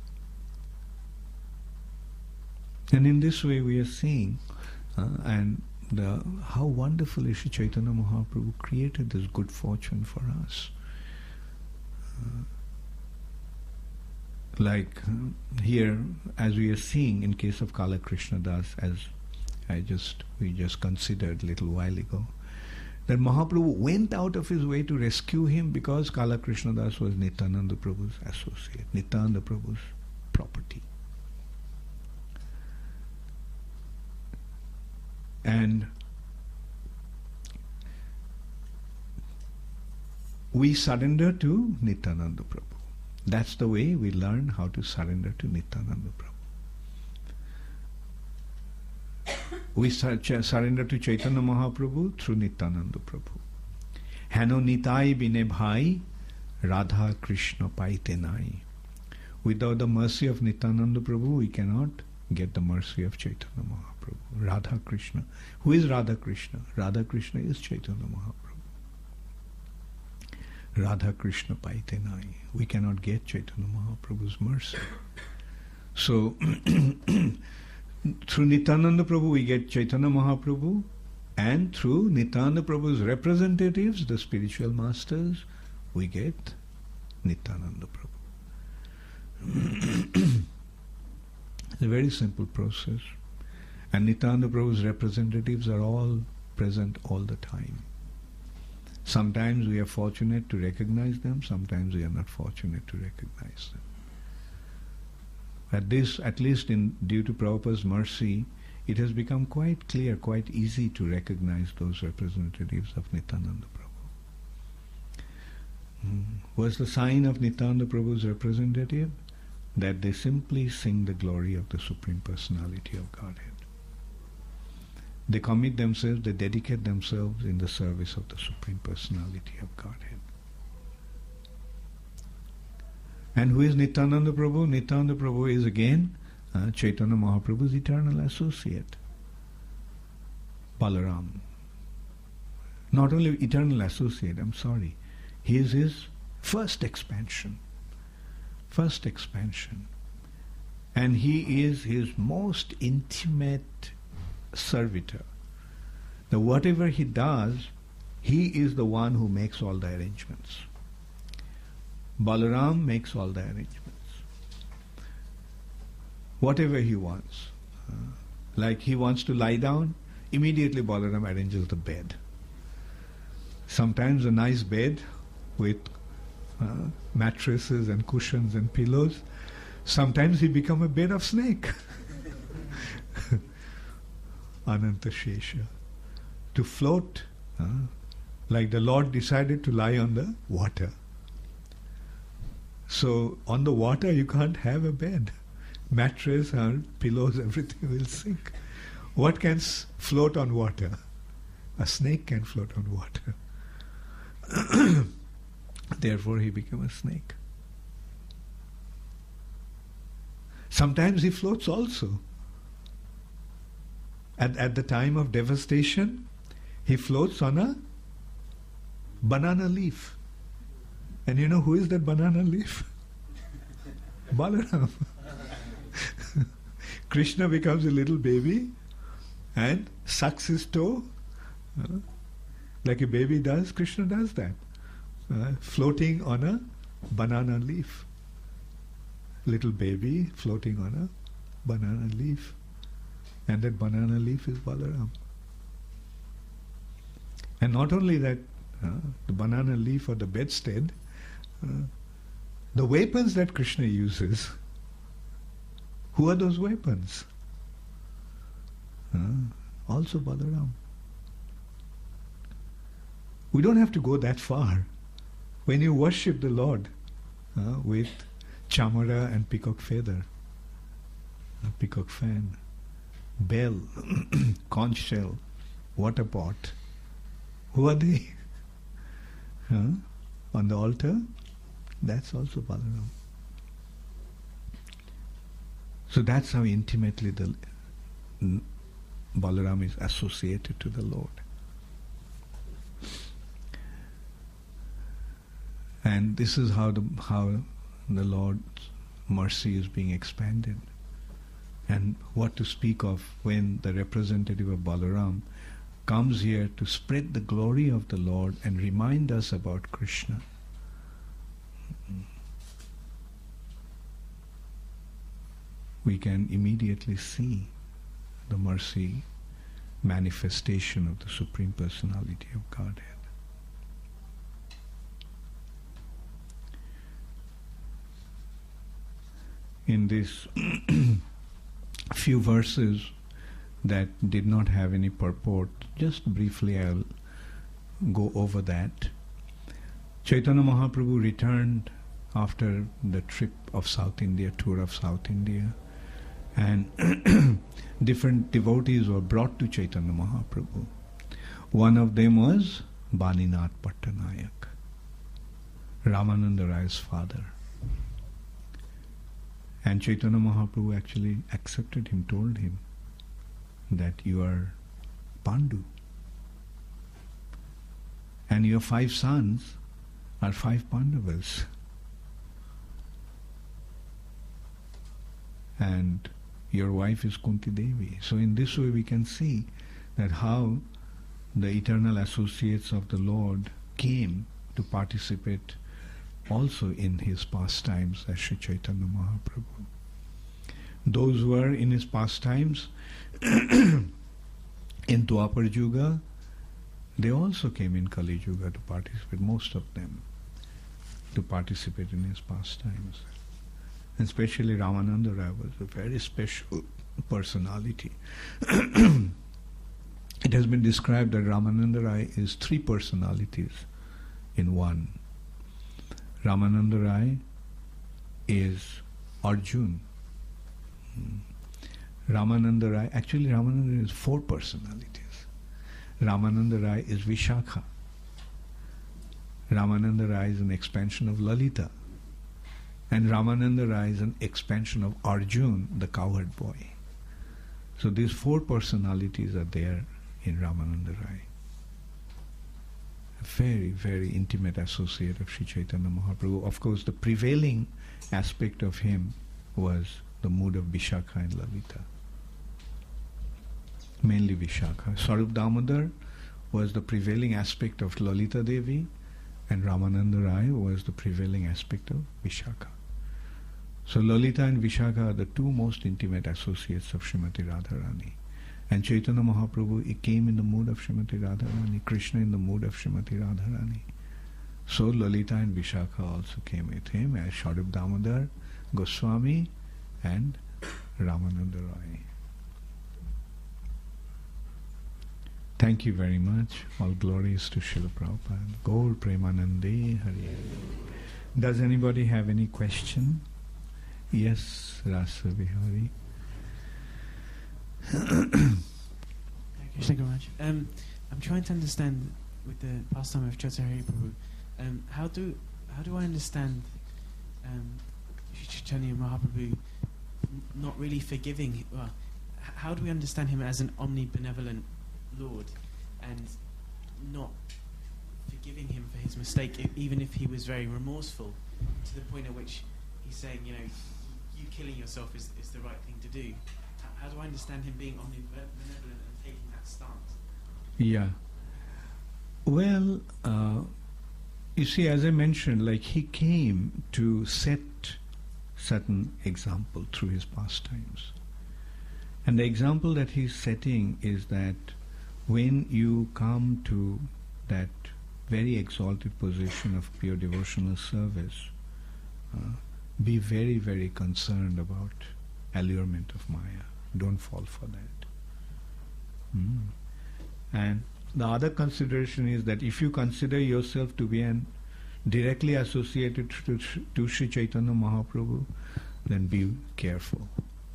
And in this way we are seeing how wonderfully Sri Chaitanya Mahaprabhu created this good fortune for us. Here, as we are seeing in case of Kala Krishna Das, as we just considered a little while ago, that Mahaprabhu went out of his way to rescue him because Kala Krishna Das was Nityananda Prabhu's associate, Nityananda Prabhu's property. And we surrender to Nityananda Prabhu. That's the way we learn how to surrender to Nityananda Prabhu. We surrender to Chaitanya Mahaprabhu through Nityananda Prabhu. Hano nitai bine bhai, Radha Krishna paite nai. Without the mercy of Nityananda Prabhu, we cannot get the mercy of Chaitanya Mahaprabhu. Radha Krishna. Who is Radha Krishna? Radha Krishna is Chaitanya Mahaprabhu. Radha Krishna paite nai. We cannot get Chaitanya Mahaprabhu's mercy. So, through Nityananda Prabhu we get Chaitanya Mahaprabhu, and through Nityananda Prabhu's representatives, the spiritual masters, we get Nityananda Prabhu. It's a very simple process. And Nityananda Prabhu's representatives are all present all the time. Sometimes we are fortunate to recognize them, sometimes we are not fortunate to recognize them. At least due to Prabhupada's mercy, it has become quite clear, quite easy to recognize those representatives of Nityananda Prabhu. What's the sign of Nityananda Prabhu's representative? That they simply sing the glory of the Supreme Personality of Godhead. They commit themselves, they dedicate themselves in the service of the Supreme Personality of Godhead. And who is Nityananda Prabhu? Nityananda Prabhu is again Chaitanya Mahaprabhu's eternal associate, Balaram. Not only eternal associate, he is his first expansion. And he is his most intimate servitor. Now whatever he does, he is the one who makes all the arrangements. Balaram makes all the arrangements. Whatever he wants. Like he wants to lie down, immediately Balaram arranges the bed. Sometimes a nice bed with mattresses and cushions and pillows. Sometimes he become a bed of snake. Ananta Shesha. To float, like the Lord decided to lie on the water. So on the water you can't have a bed. Mattress and pillows, everything will sink. What can float on water? A snake can float on water. Therefore he became a snake. Sometimes he floats also. At the time of devastation, he floats on a banana leaf. And you know who is that banana leaf? Balaram. Krishna becomes a little baby and sucks his toe. Like a baby does, Krishna does that. Floating on a banana leaf. Little baby floating on a banana leaf. And that banana leaf is Balaram. And not only that, the banana leaf or the bedstead, the weapons that Krishna uses, who are those weapons? Also Balaram. We don't have to go that far. When you worship the Lord with chamara and peacock feather, peacock fan, bell, conch shell, water pot, who are they? On the altar, that's also Balaram. So that's how intimately the Balaram is associated to the Lord. And this is how the Lord's mercy is being expanded. And what to speak of when the representative of Balaram comes here to spread the glory of the Lord and remind us about Krishna. We can immediately see the mercy manifestation of the Supreme Personality of Godhead. In these few verses that did not have any purport, just briefly I'll go over that. Chaitanya Mahaprabhu returned after the trip of South India, tour of South India, and different devotees were brought to Chaitanya Mahaprabhu. One of them was Baninath Pattanayak, Ramananda Rai's father. And Chaitanya Mahaprabhu actually accepted him, told him that you are Pandu. And your 5 sons are 5 Pandavas. And your wife is Kunti Devi. So in this way we can see that how the eternal associates of the Lord came to participate also in his pastimes as Sri Chaitanya Mahaprabhu. Those who were in his pastimes in Dwapar Yuga, they also came in Kali Yuga to participate, most of them, to participate in his pastimes. And especially Ramananda Rai was a very special personality. It has been described that Ramananda Rai is three personalities in one. Ramananda Rai is Arjun. Ramananda Rai is four personalities. Ramananda Rai is Vishakha. Ramananda Rai is an expansion of Lalita. And Ramananda Rai is an expansion of Arjun, the cowherd boy. So these four personalities are there in Ramananda Rai. A very, very intimate associate of Sri Chaitanya Mahaprabhu. Of course, the prevailing aspect of him was the mood of Vishakha and Lalita. Mainly Vishakha. Sarup Damodar was the prevailing aspect of Lalita Devi, and Ramananda Rai was the prevailing aspect of Vishakha. So Lalita and Vishakha are the two most intimate associates of Srimati Radharani. And Chaitanya Mahaprabhu, he came in the mood of Srimati Radharani, Krishna in the mood of Srimati Radharani. So Lalita and Vishakha also came with him as Sarup Damodar, Goswami and Ramananda Rai. Thank you very much. All glories to Srila Prabhupada. Gaur Premanande Hari. Does anybody have any question? Yes, Rasa Vihari. Krishna Kamaraj. I'm trying to understand with the pastime of Chaitanya Prabhu. How do I understand Chaitanya Mahaprabhu not really forgiving? Well, how do we understand him as an omnibenevolent Lord and not forgiving him for his mistake, even if he was very remorseful, to the point at which he's saying, you killing yourself is the right thing to do? How do I understand him being omnibenevolent and taking that stance? Yeah. Well, you see, as I mentioned, like he came to set certain example through his pastimes. And the example that he's setting is that when you come to that very exalted position of pure devotional service, be very, very concerned about allurement of Maya. Don't fall for that. And the other consideration is that if you consider yourself to be directly associated to Sri Chaitanya Mahaprabhu, then be careful.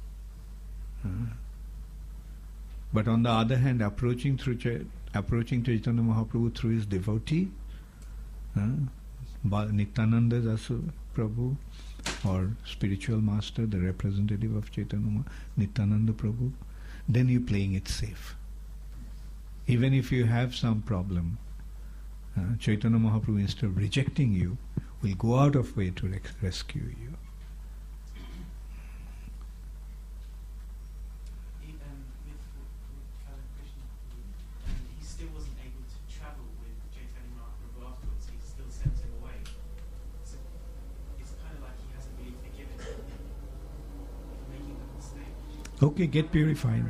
But on the other hand, approaching Chaitanya Mahaprabhu through his devotee, Nityananda Prabhu, or spiritual master, the representative of Chaitanya Nityananda Prabhu, then you're playing it safe. Even if you have some problem, Chaitanya Mahaprabhu, instead of rejecting you, will go out of way to rescue you. He still wasn't able to travel with Chaitanya Mahaprabhu afterwards. He still sent him away. So it's kind of like he hasn't really forgiven him for making that mistake. Okay, get purified.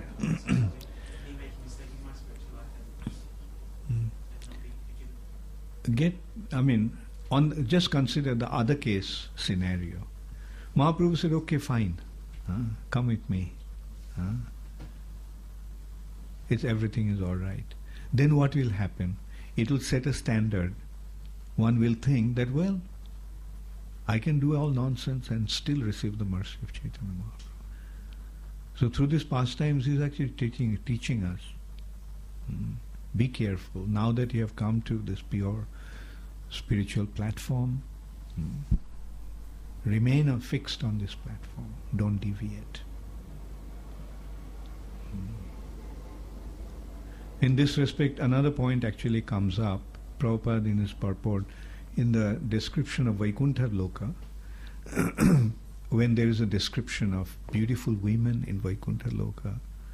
Just consider the other case scenario. Mahaprabhu said, okay, fine, come with me. Everything is all right. Then what will happen? It will set a standard. One will think that, well, I can do all nonsense and still receive the mercy of Chaitanya Mahaprabhu. So through these pastimes, he is actually teaching us. Be careful. Now that you have come to this pure spiritual platform, remain fixed on this platform. Don't deviate. In this respect, another point actually comes up. Prabhupada in his purport, in the description of Vaikuntha Loka, when there is a description of beautiful women in Vaikuntha Loka,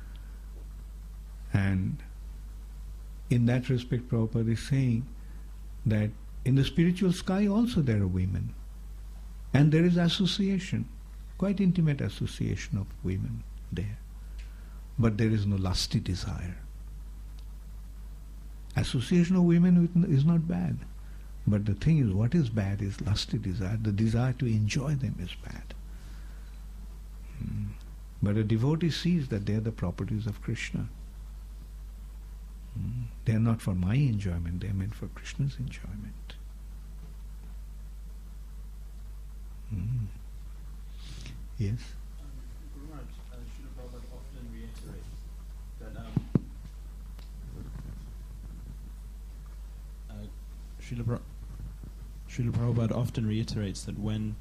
and in that respect, Prabhupada is saying that in the spiritual sky also there are women. And there is association, quite intimate association of women there. But there is no lusty desire. Association of women is not bad. But the thing is, what is bad is lusty desire. The desire to enjoy them is bad. But a devotee sees that they are the properties of Krishna. They are not for my enjoyment, they are meant for Krishna's enjoyment. Yes? Guru Maharaj, Srila Prabhupada often reiterates that Srila Prabhupada often reiterates that when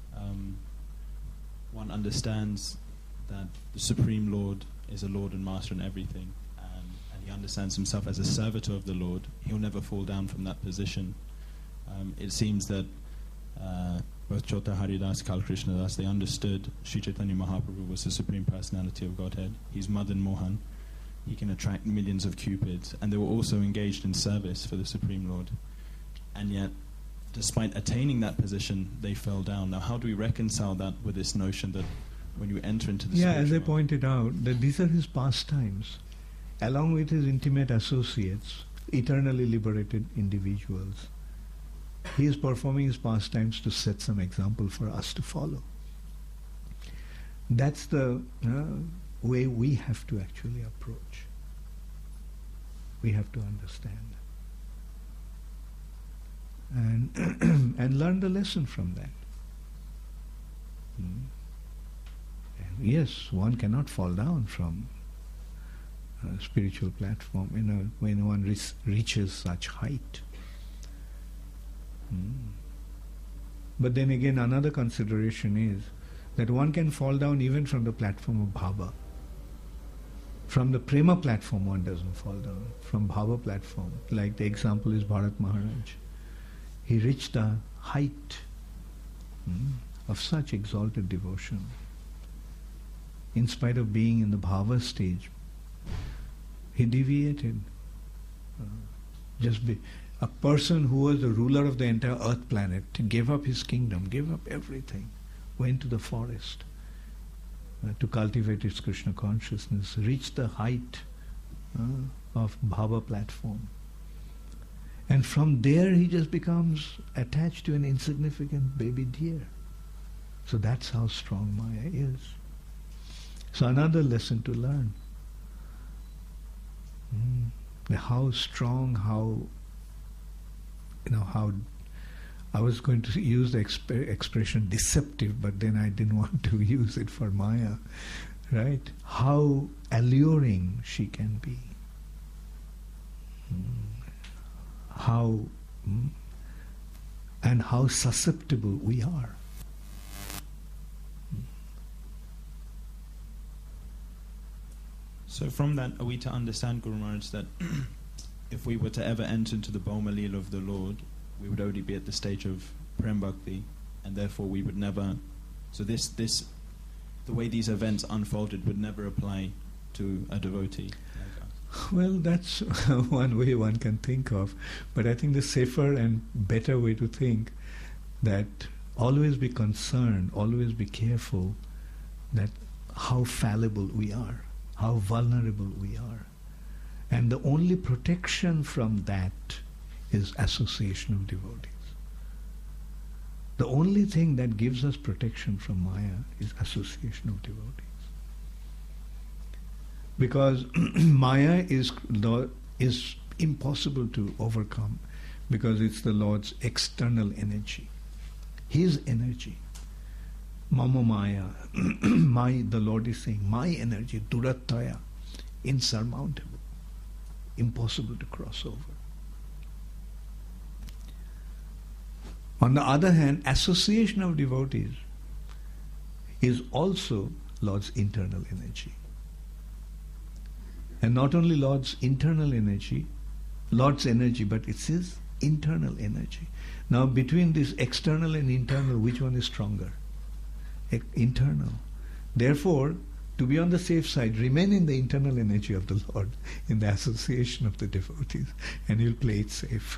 one understands that the Supreme Lord is a Lord and Master in everything, and he understands himself as a servitor of the Lord, he'll never fall down from that position. It seems that both Chota Haridas, Kal Krishna Das, they understood Sri Chaitanya Mahaprabhu was the Supreme Personality of Godhead. He's Madan Mohan. He can attract millions of cupids. And they were also engaged in service for the Supreme Lord. And yet, despite attaining that position, they fell down. Now, how do we reconcile that with this notion that when you enter into the spiritual as I world, pointed out, that these are his pastimes, along with his intimate associates, eternally liberated individuals. He is performing his pastimes to set some example for us to follow. That's the way we have to actually approach. We have to understand. And learn the lesson from that. And yes, one cannot fall down from a spiritual platform when one reaches such height. But then again, another consideration is that one can fall down even from the platform of Bhava. From the Prema platform one doesn't fall down. From Bhava platform, like the example is Bharat Maharaj. He reached a height of such exalted devotion. In spite of being in the Bhava stage, he deviated. A person who was the ruler of the entire earth planet gave up his kingdom, gave up everything, went to the forest to cultivate his Krishna consciousness, reached the height of Bhava platform. And from there he just becomes attached to an insignificant baby deer. So that's how strong Maya is. So another lesson to learn. How strong, how I was going to use the expression deceptive, but then I didn't want to use it for Maya, right? How alluring she can be. And how susceptible we are. So from that, are we to understand, Guru Maharaj, that if we were to ever enter into the Bhauma Leela of the Lord, we would only be at the stage of Prem Bhakti, and therefore we would never... So the way these events unfolded would never apply to a devotee like us. Well, that's one way one can think of. But I think the safer and better way to think that always be concerned, always be careful that how fallible we are, how vulnerable we are. And the only protection from that is association of devotees. The only thing that gives us protection from Maya is association of devotees. Because Maya is impossible to overcome because it's the Lord's external energy. His energy. Mama Maya. The Lord is saying, my energy, Durataya, insurmountable. Impossible to cross over. On the other hand, association of devotees is also Lord's internal energy. And not only Lord's internal energy, but it's His internal energy. Now between this external and internal, which one is stronger? Internal. Therefore, to be on the safe side, remain in the internal energy of the Lord, in the association of the devotees, and you'll play it safe.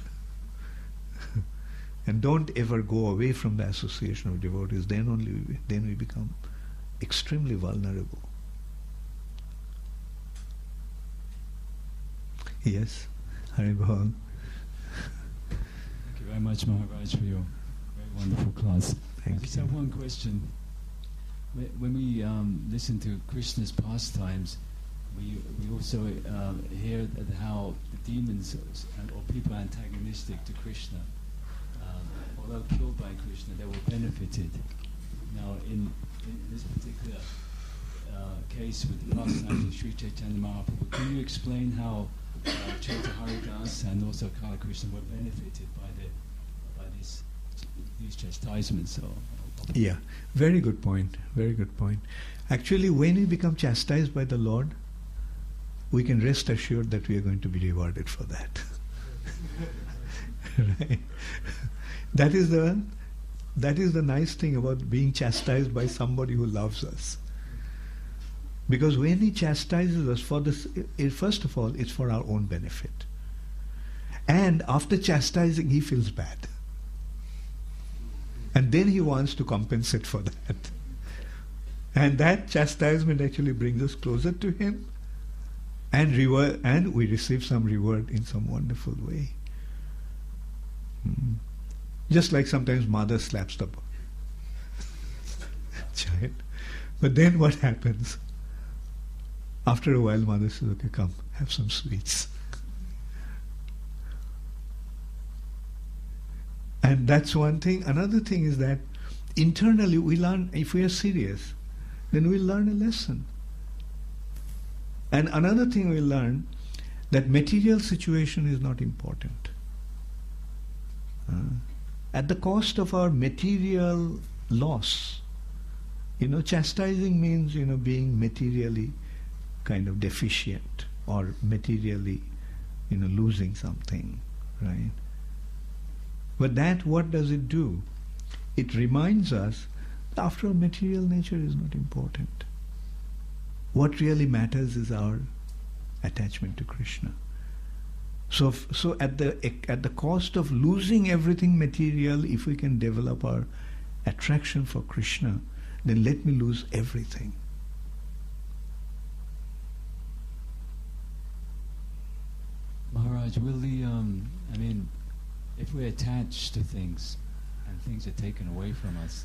And don't ever go away from the association of devotees, then we become extremely vulnerable. Yes, Haribol. Thank you very much, Maharaj, for your very wonderful class. I just have one question. When we listen to Krishna's pastimes, we also hear that how the demons or people antagonistic to Krishna, although killed by Krishna, they were benefited. Now, in this particular case with the pastimes of Sri Chaitanya Mahaprabhu, can you explain how Chaitanya Haridas and also Kala Krishna were benefited by these chastisements? Yeah, very good point. Very good point. Actually, when we become chastised by the Lord, we can rest assured that we are going to be rewarded for that. Right? That is the nice thing about being chastised by somebody who loves us. Because when he chastises us for this, first of all, it's for our own benefit. And after chastising, he feels bad. And then he wants to compensate for that. And that chastisement actually brings us closer to him, and we receive some reward in some wonderful way. Just like sometimes mother slaps the child. But then what happens? After a while, mother says, okay, come, have some sweets. And that's one thing. Another thing is that internally we learn, if we are serious, then we'll learn a lesson. And another thing we'll learn, that material situation is not important. At the cost of our material loss, chastising means, being materially kind of deficient or materially, losing something, right? But that, what does it do? It reminds us that after all, material nature is not important. What really matters is our attachment to Krishna. So at the cost of losing everything material, if we can develop our attraction for Krishna, then let me lose everything. Maharaj, will if we're attached to things and things are taken away from us,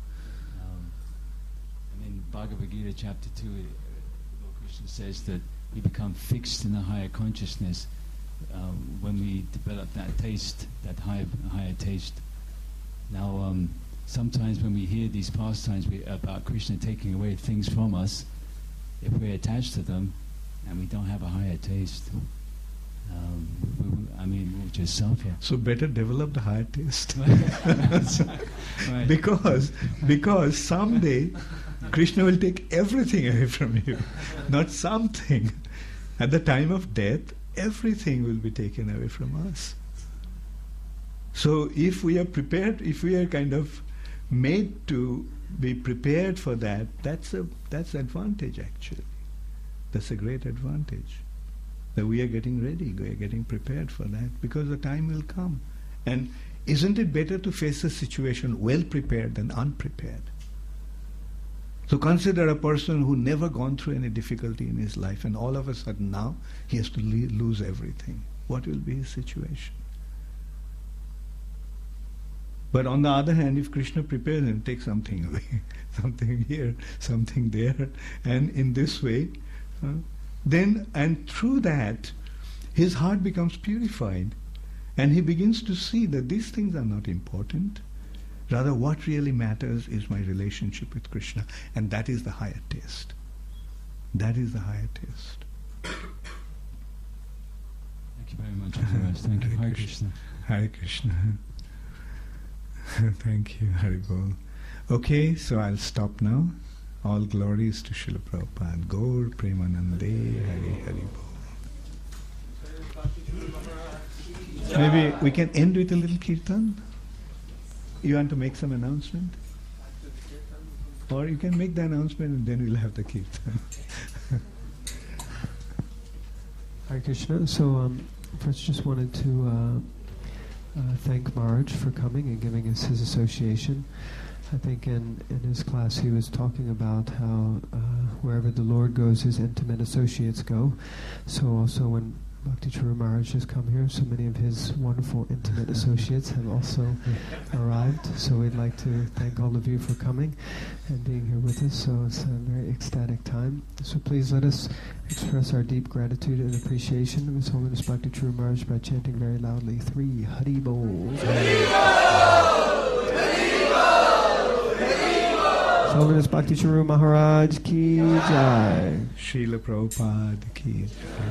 Bhagavad Gita chapter 2, Lord Krishna says that we become fixed in a higher consciousness when we develop that taste, that higher taste. Now, sometimes when we hear these pastimes about Krishna taking away things from us, if we're attached to them and we don't have a higher taste, we'll just suffer. So better develop the higher taste. Right. Because someday Krishna will take everything away from you, not something. At the time of death, everything will be taken away from us. So if we are prepared, if we are kind of made to be prepared for that, that's advantage actually. That's a great advantage. That we are getting ready, we are getting prepared for that, because the time will come. And isn't it better to face a situation well prepared than unprepared? So consider a person who never gone through any difficulty in his life, and all of a sudden now he has to lose everything. What will be his situation? But on the other hand, if Krishna prepares him, take something away, something here, something there, and in this way, then, and through that, his heart becomes purified, and he begins to see that these things are not important. Rather, what really matters is my relationship with Krishna, and that is the higher taste. That is the higher taste. Thank you very much, Maharaj. Thank you. Hare Krishna. Hare Krishna. Thank you, Hari Bol. Okay, so I'll stop now. All glories to Srila Prabhupada. Gaur Premanande Hari Hari Bol. Maybe we can end with a little kirtan. You want to make some announcement? Or you can make the announcement and then we'll have the kirtan. Hare Krishna. So first just wanted to thank Maharaj for coming and giving us his association. I think in his class he was talking about how wherever the Lord goes, his intimate associates go. So also when Bhakti Charu Maharaj has come here. So many of his wonderful, intimate associates have also arrived. So we'd like to thank all of you for coming and being here with us. So it's a very ecstatic time. So please let us express our deep gratitude and appreciation of His Holiness Bhakti Charu Maharaj by chanting very loudly 3 Hari Bol. His Holiness Bhakti Charu Maharaj ki jai. Srila Prabhupada ki jai.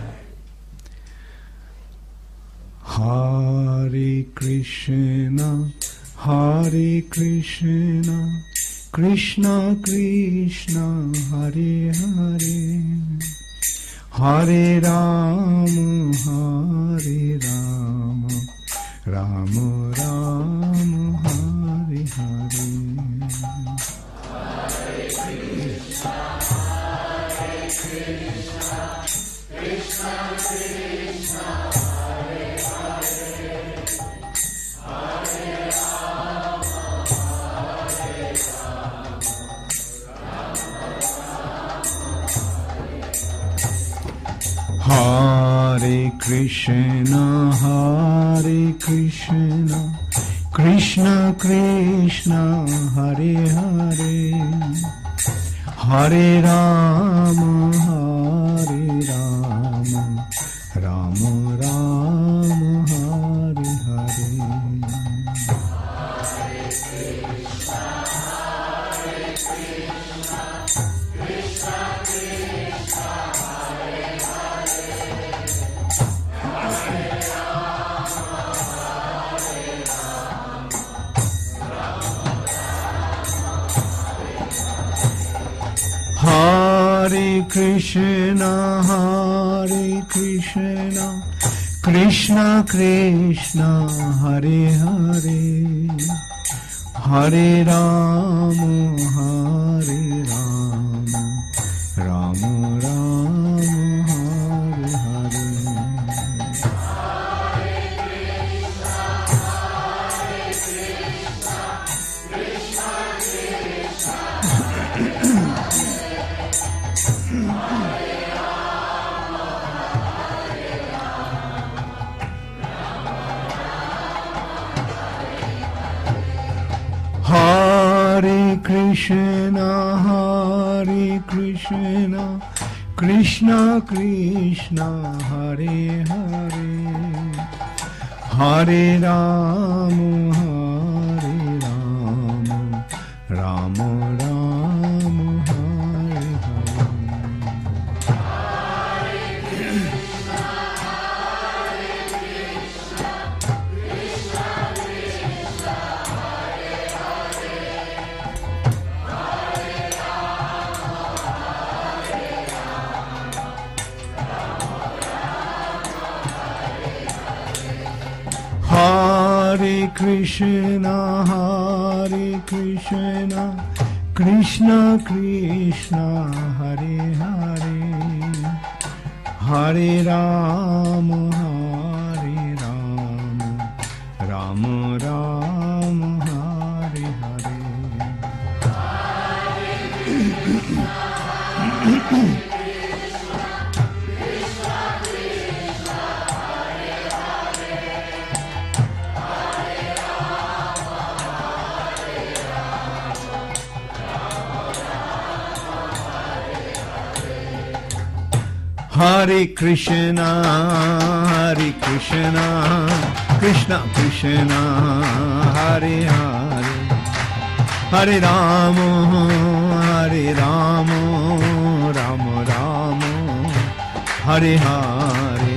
Hare Krishna, Hare Krishna, Krishna Krishna, Hare Hare, Hare Rama, Hare Rama, Rama Rama, Hare Hare. Hare Krishna, Hare Krishna, Krishna Krishna, Hare Krishna, Hare Krishna, Krishna Krishna, Hare Hare, Hare Rama, Hare Rama, Rama Rama, Hare Hare. Hare Krishna, Hare Krishna, Krishna Krishna, Hare Hare, Hare Rama, Hare Rama, Rama Rama, Hare Hare. Hare Krishna, Hare Krishna, Krishna Krishna, Hare Hare, Hare Rama, Hare Rama, Rama Rama, Hare Hare. Hare Krishna, Hare Krishna, Krishna Krishna, Hare Hare, Hare Rama, Hare Rama, Rama Rama, Hare Hare. Hare Krishna, Hare Krishna, Krishna Krishna, Hare Hare, Hare Rama, Hare Rama, Rama Rama, Hare Hare.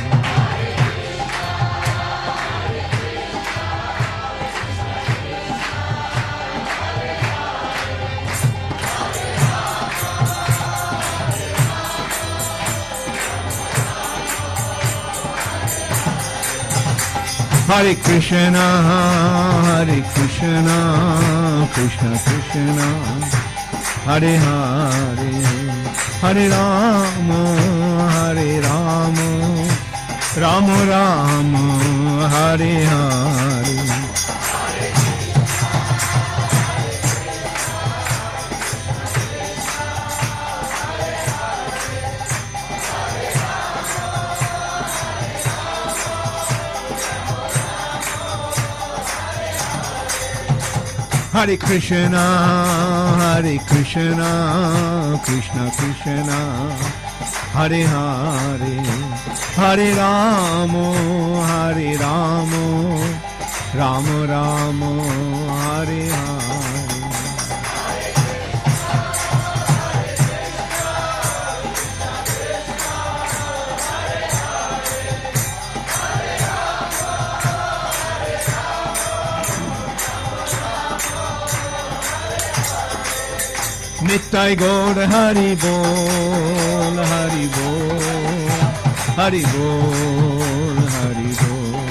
Hare Krishna, Hare Krishna, Krishna Krishna, Hare Hare, Hare Rama, Hare Rama, Rama Rama, Hare Hare. Hare Krishna, Krishna Krishna, Hare Hare, Hare Rama, Rama Rama, Hare Hare. Nittai Gaur Hari Bol, Hari Bol, Hari Bol, Hari Bol.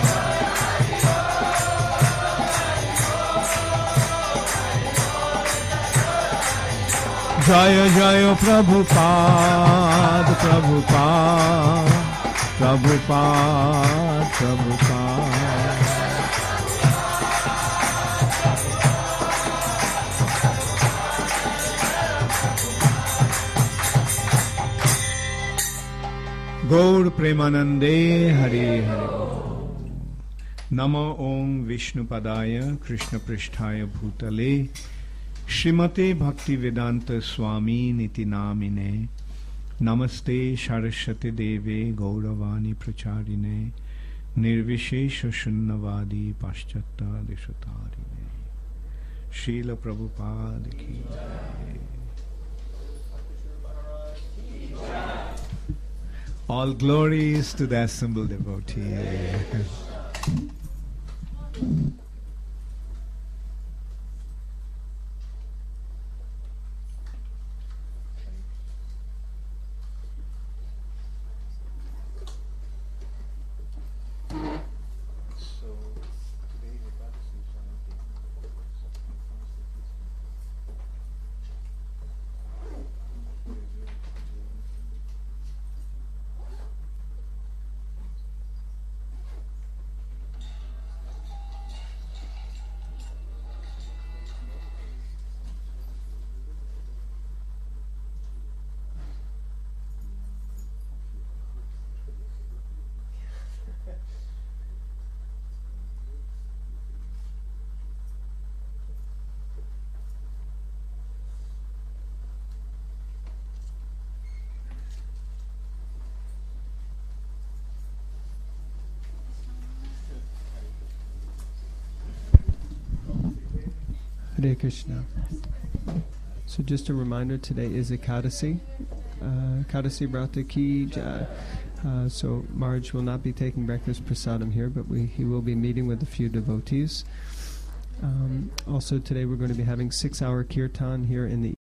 Jaya Jaya Prabhupada, Prabhupada, Prabhupada, Prabhupada. Gaur Premanande Hare Hare. Namo Om Vishnu Padaya Krishna Pristhaya Bhutale Srimate Bhakti Vedanta Swami Niti Namine Namaste Saraswati Deve Gauravani Pracharine Nirvishesha Shunnavadi Paschatta Deshatarine. Srila Prabhupada Ki Jai. All glories to the assembled devotee. Hare Krishna. So just a reminder, today is Ekadasi. Ekadasi Vrata Ki Jai. So Maharaj will not be taking breakfast prasadam here, but he will be meeting with a few devotees. Also today we're going to be having 6-hour kirtan here in the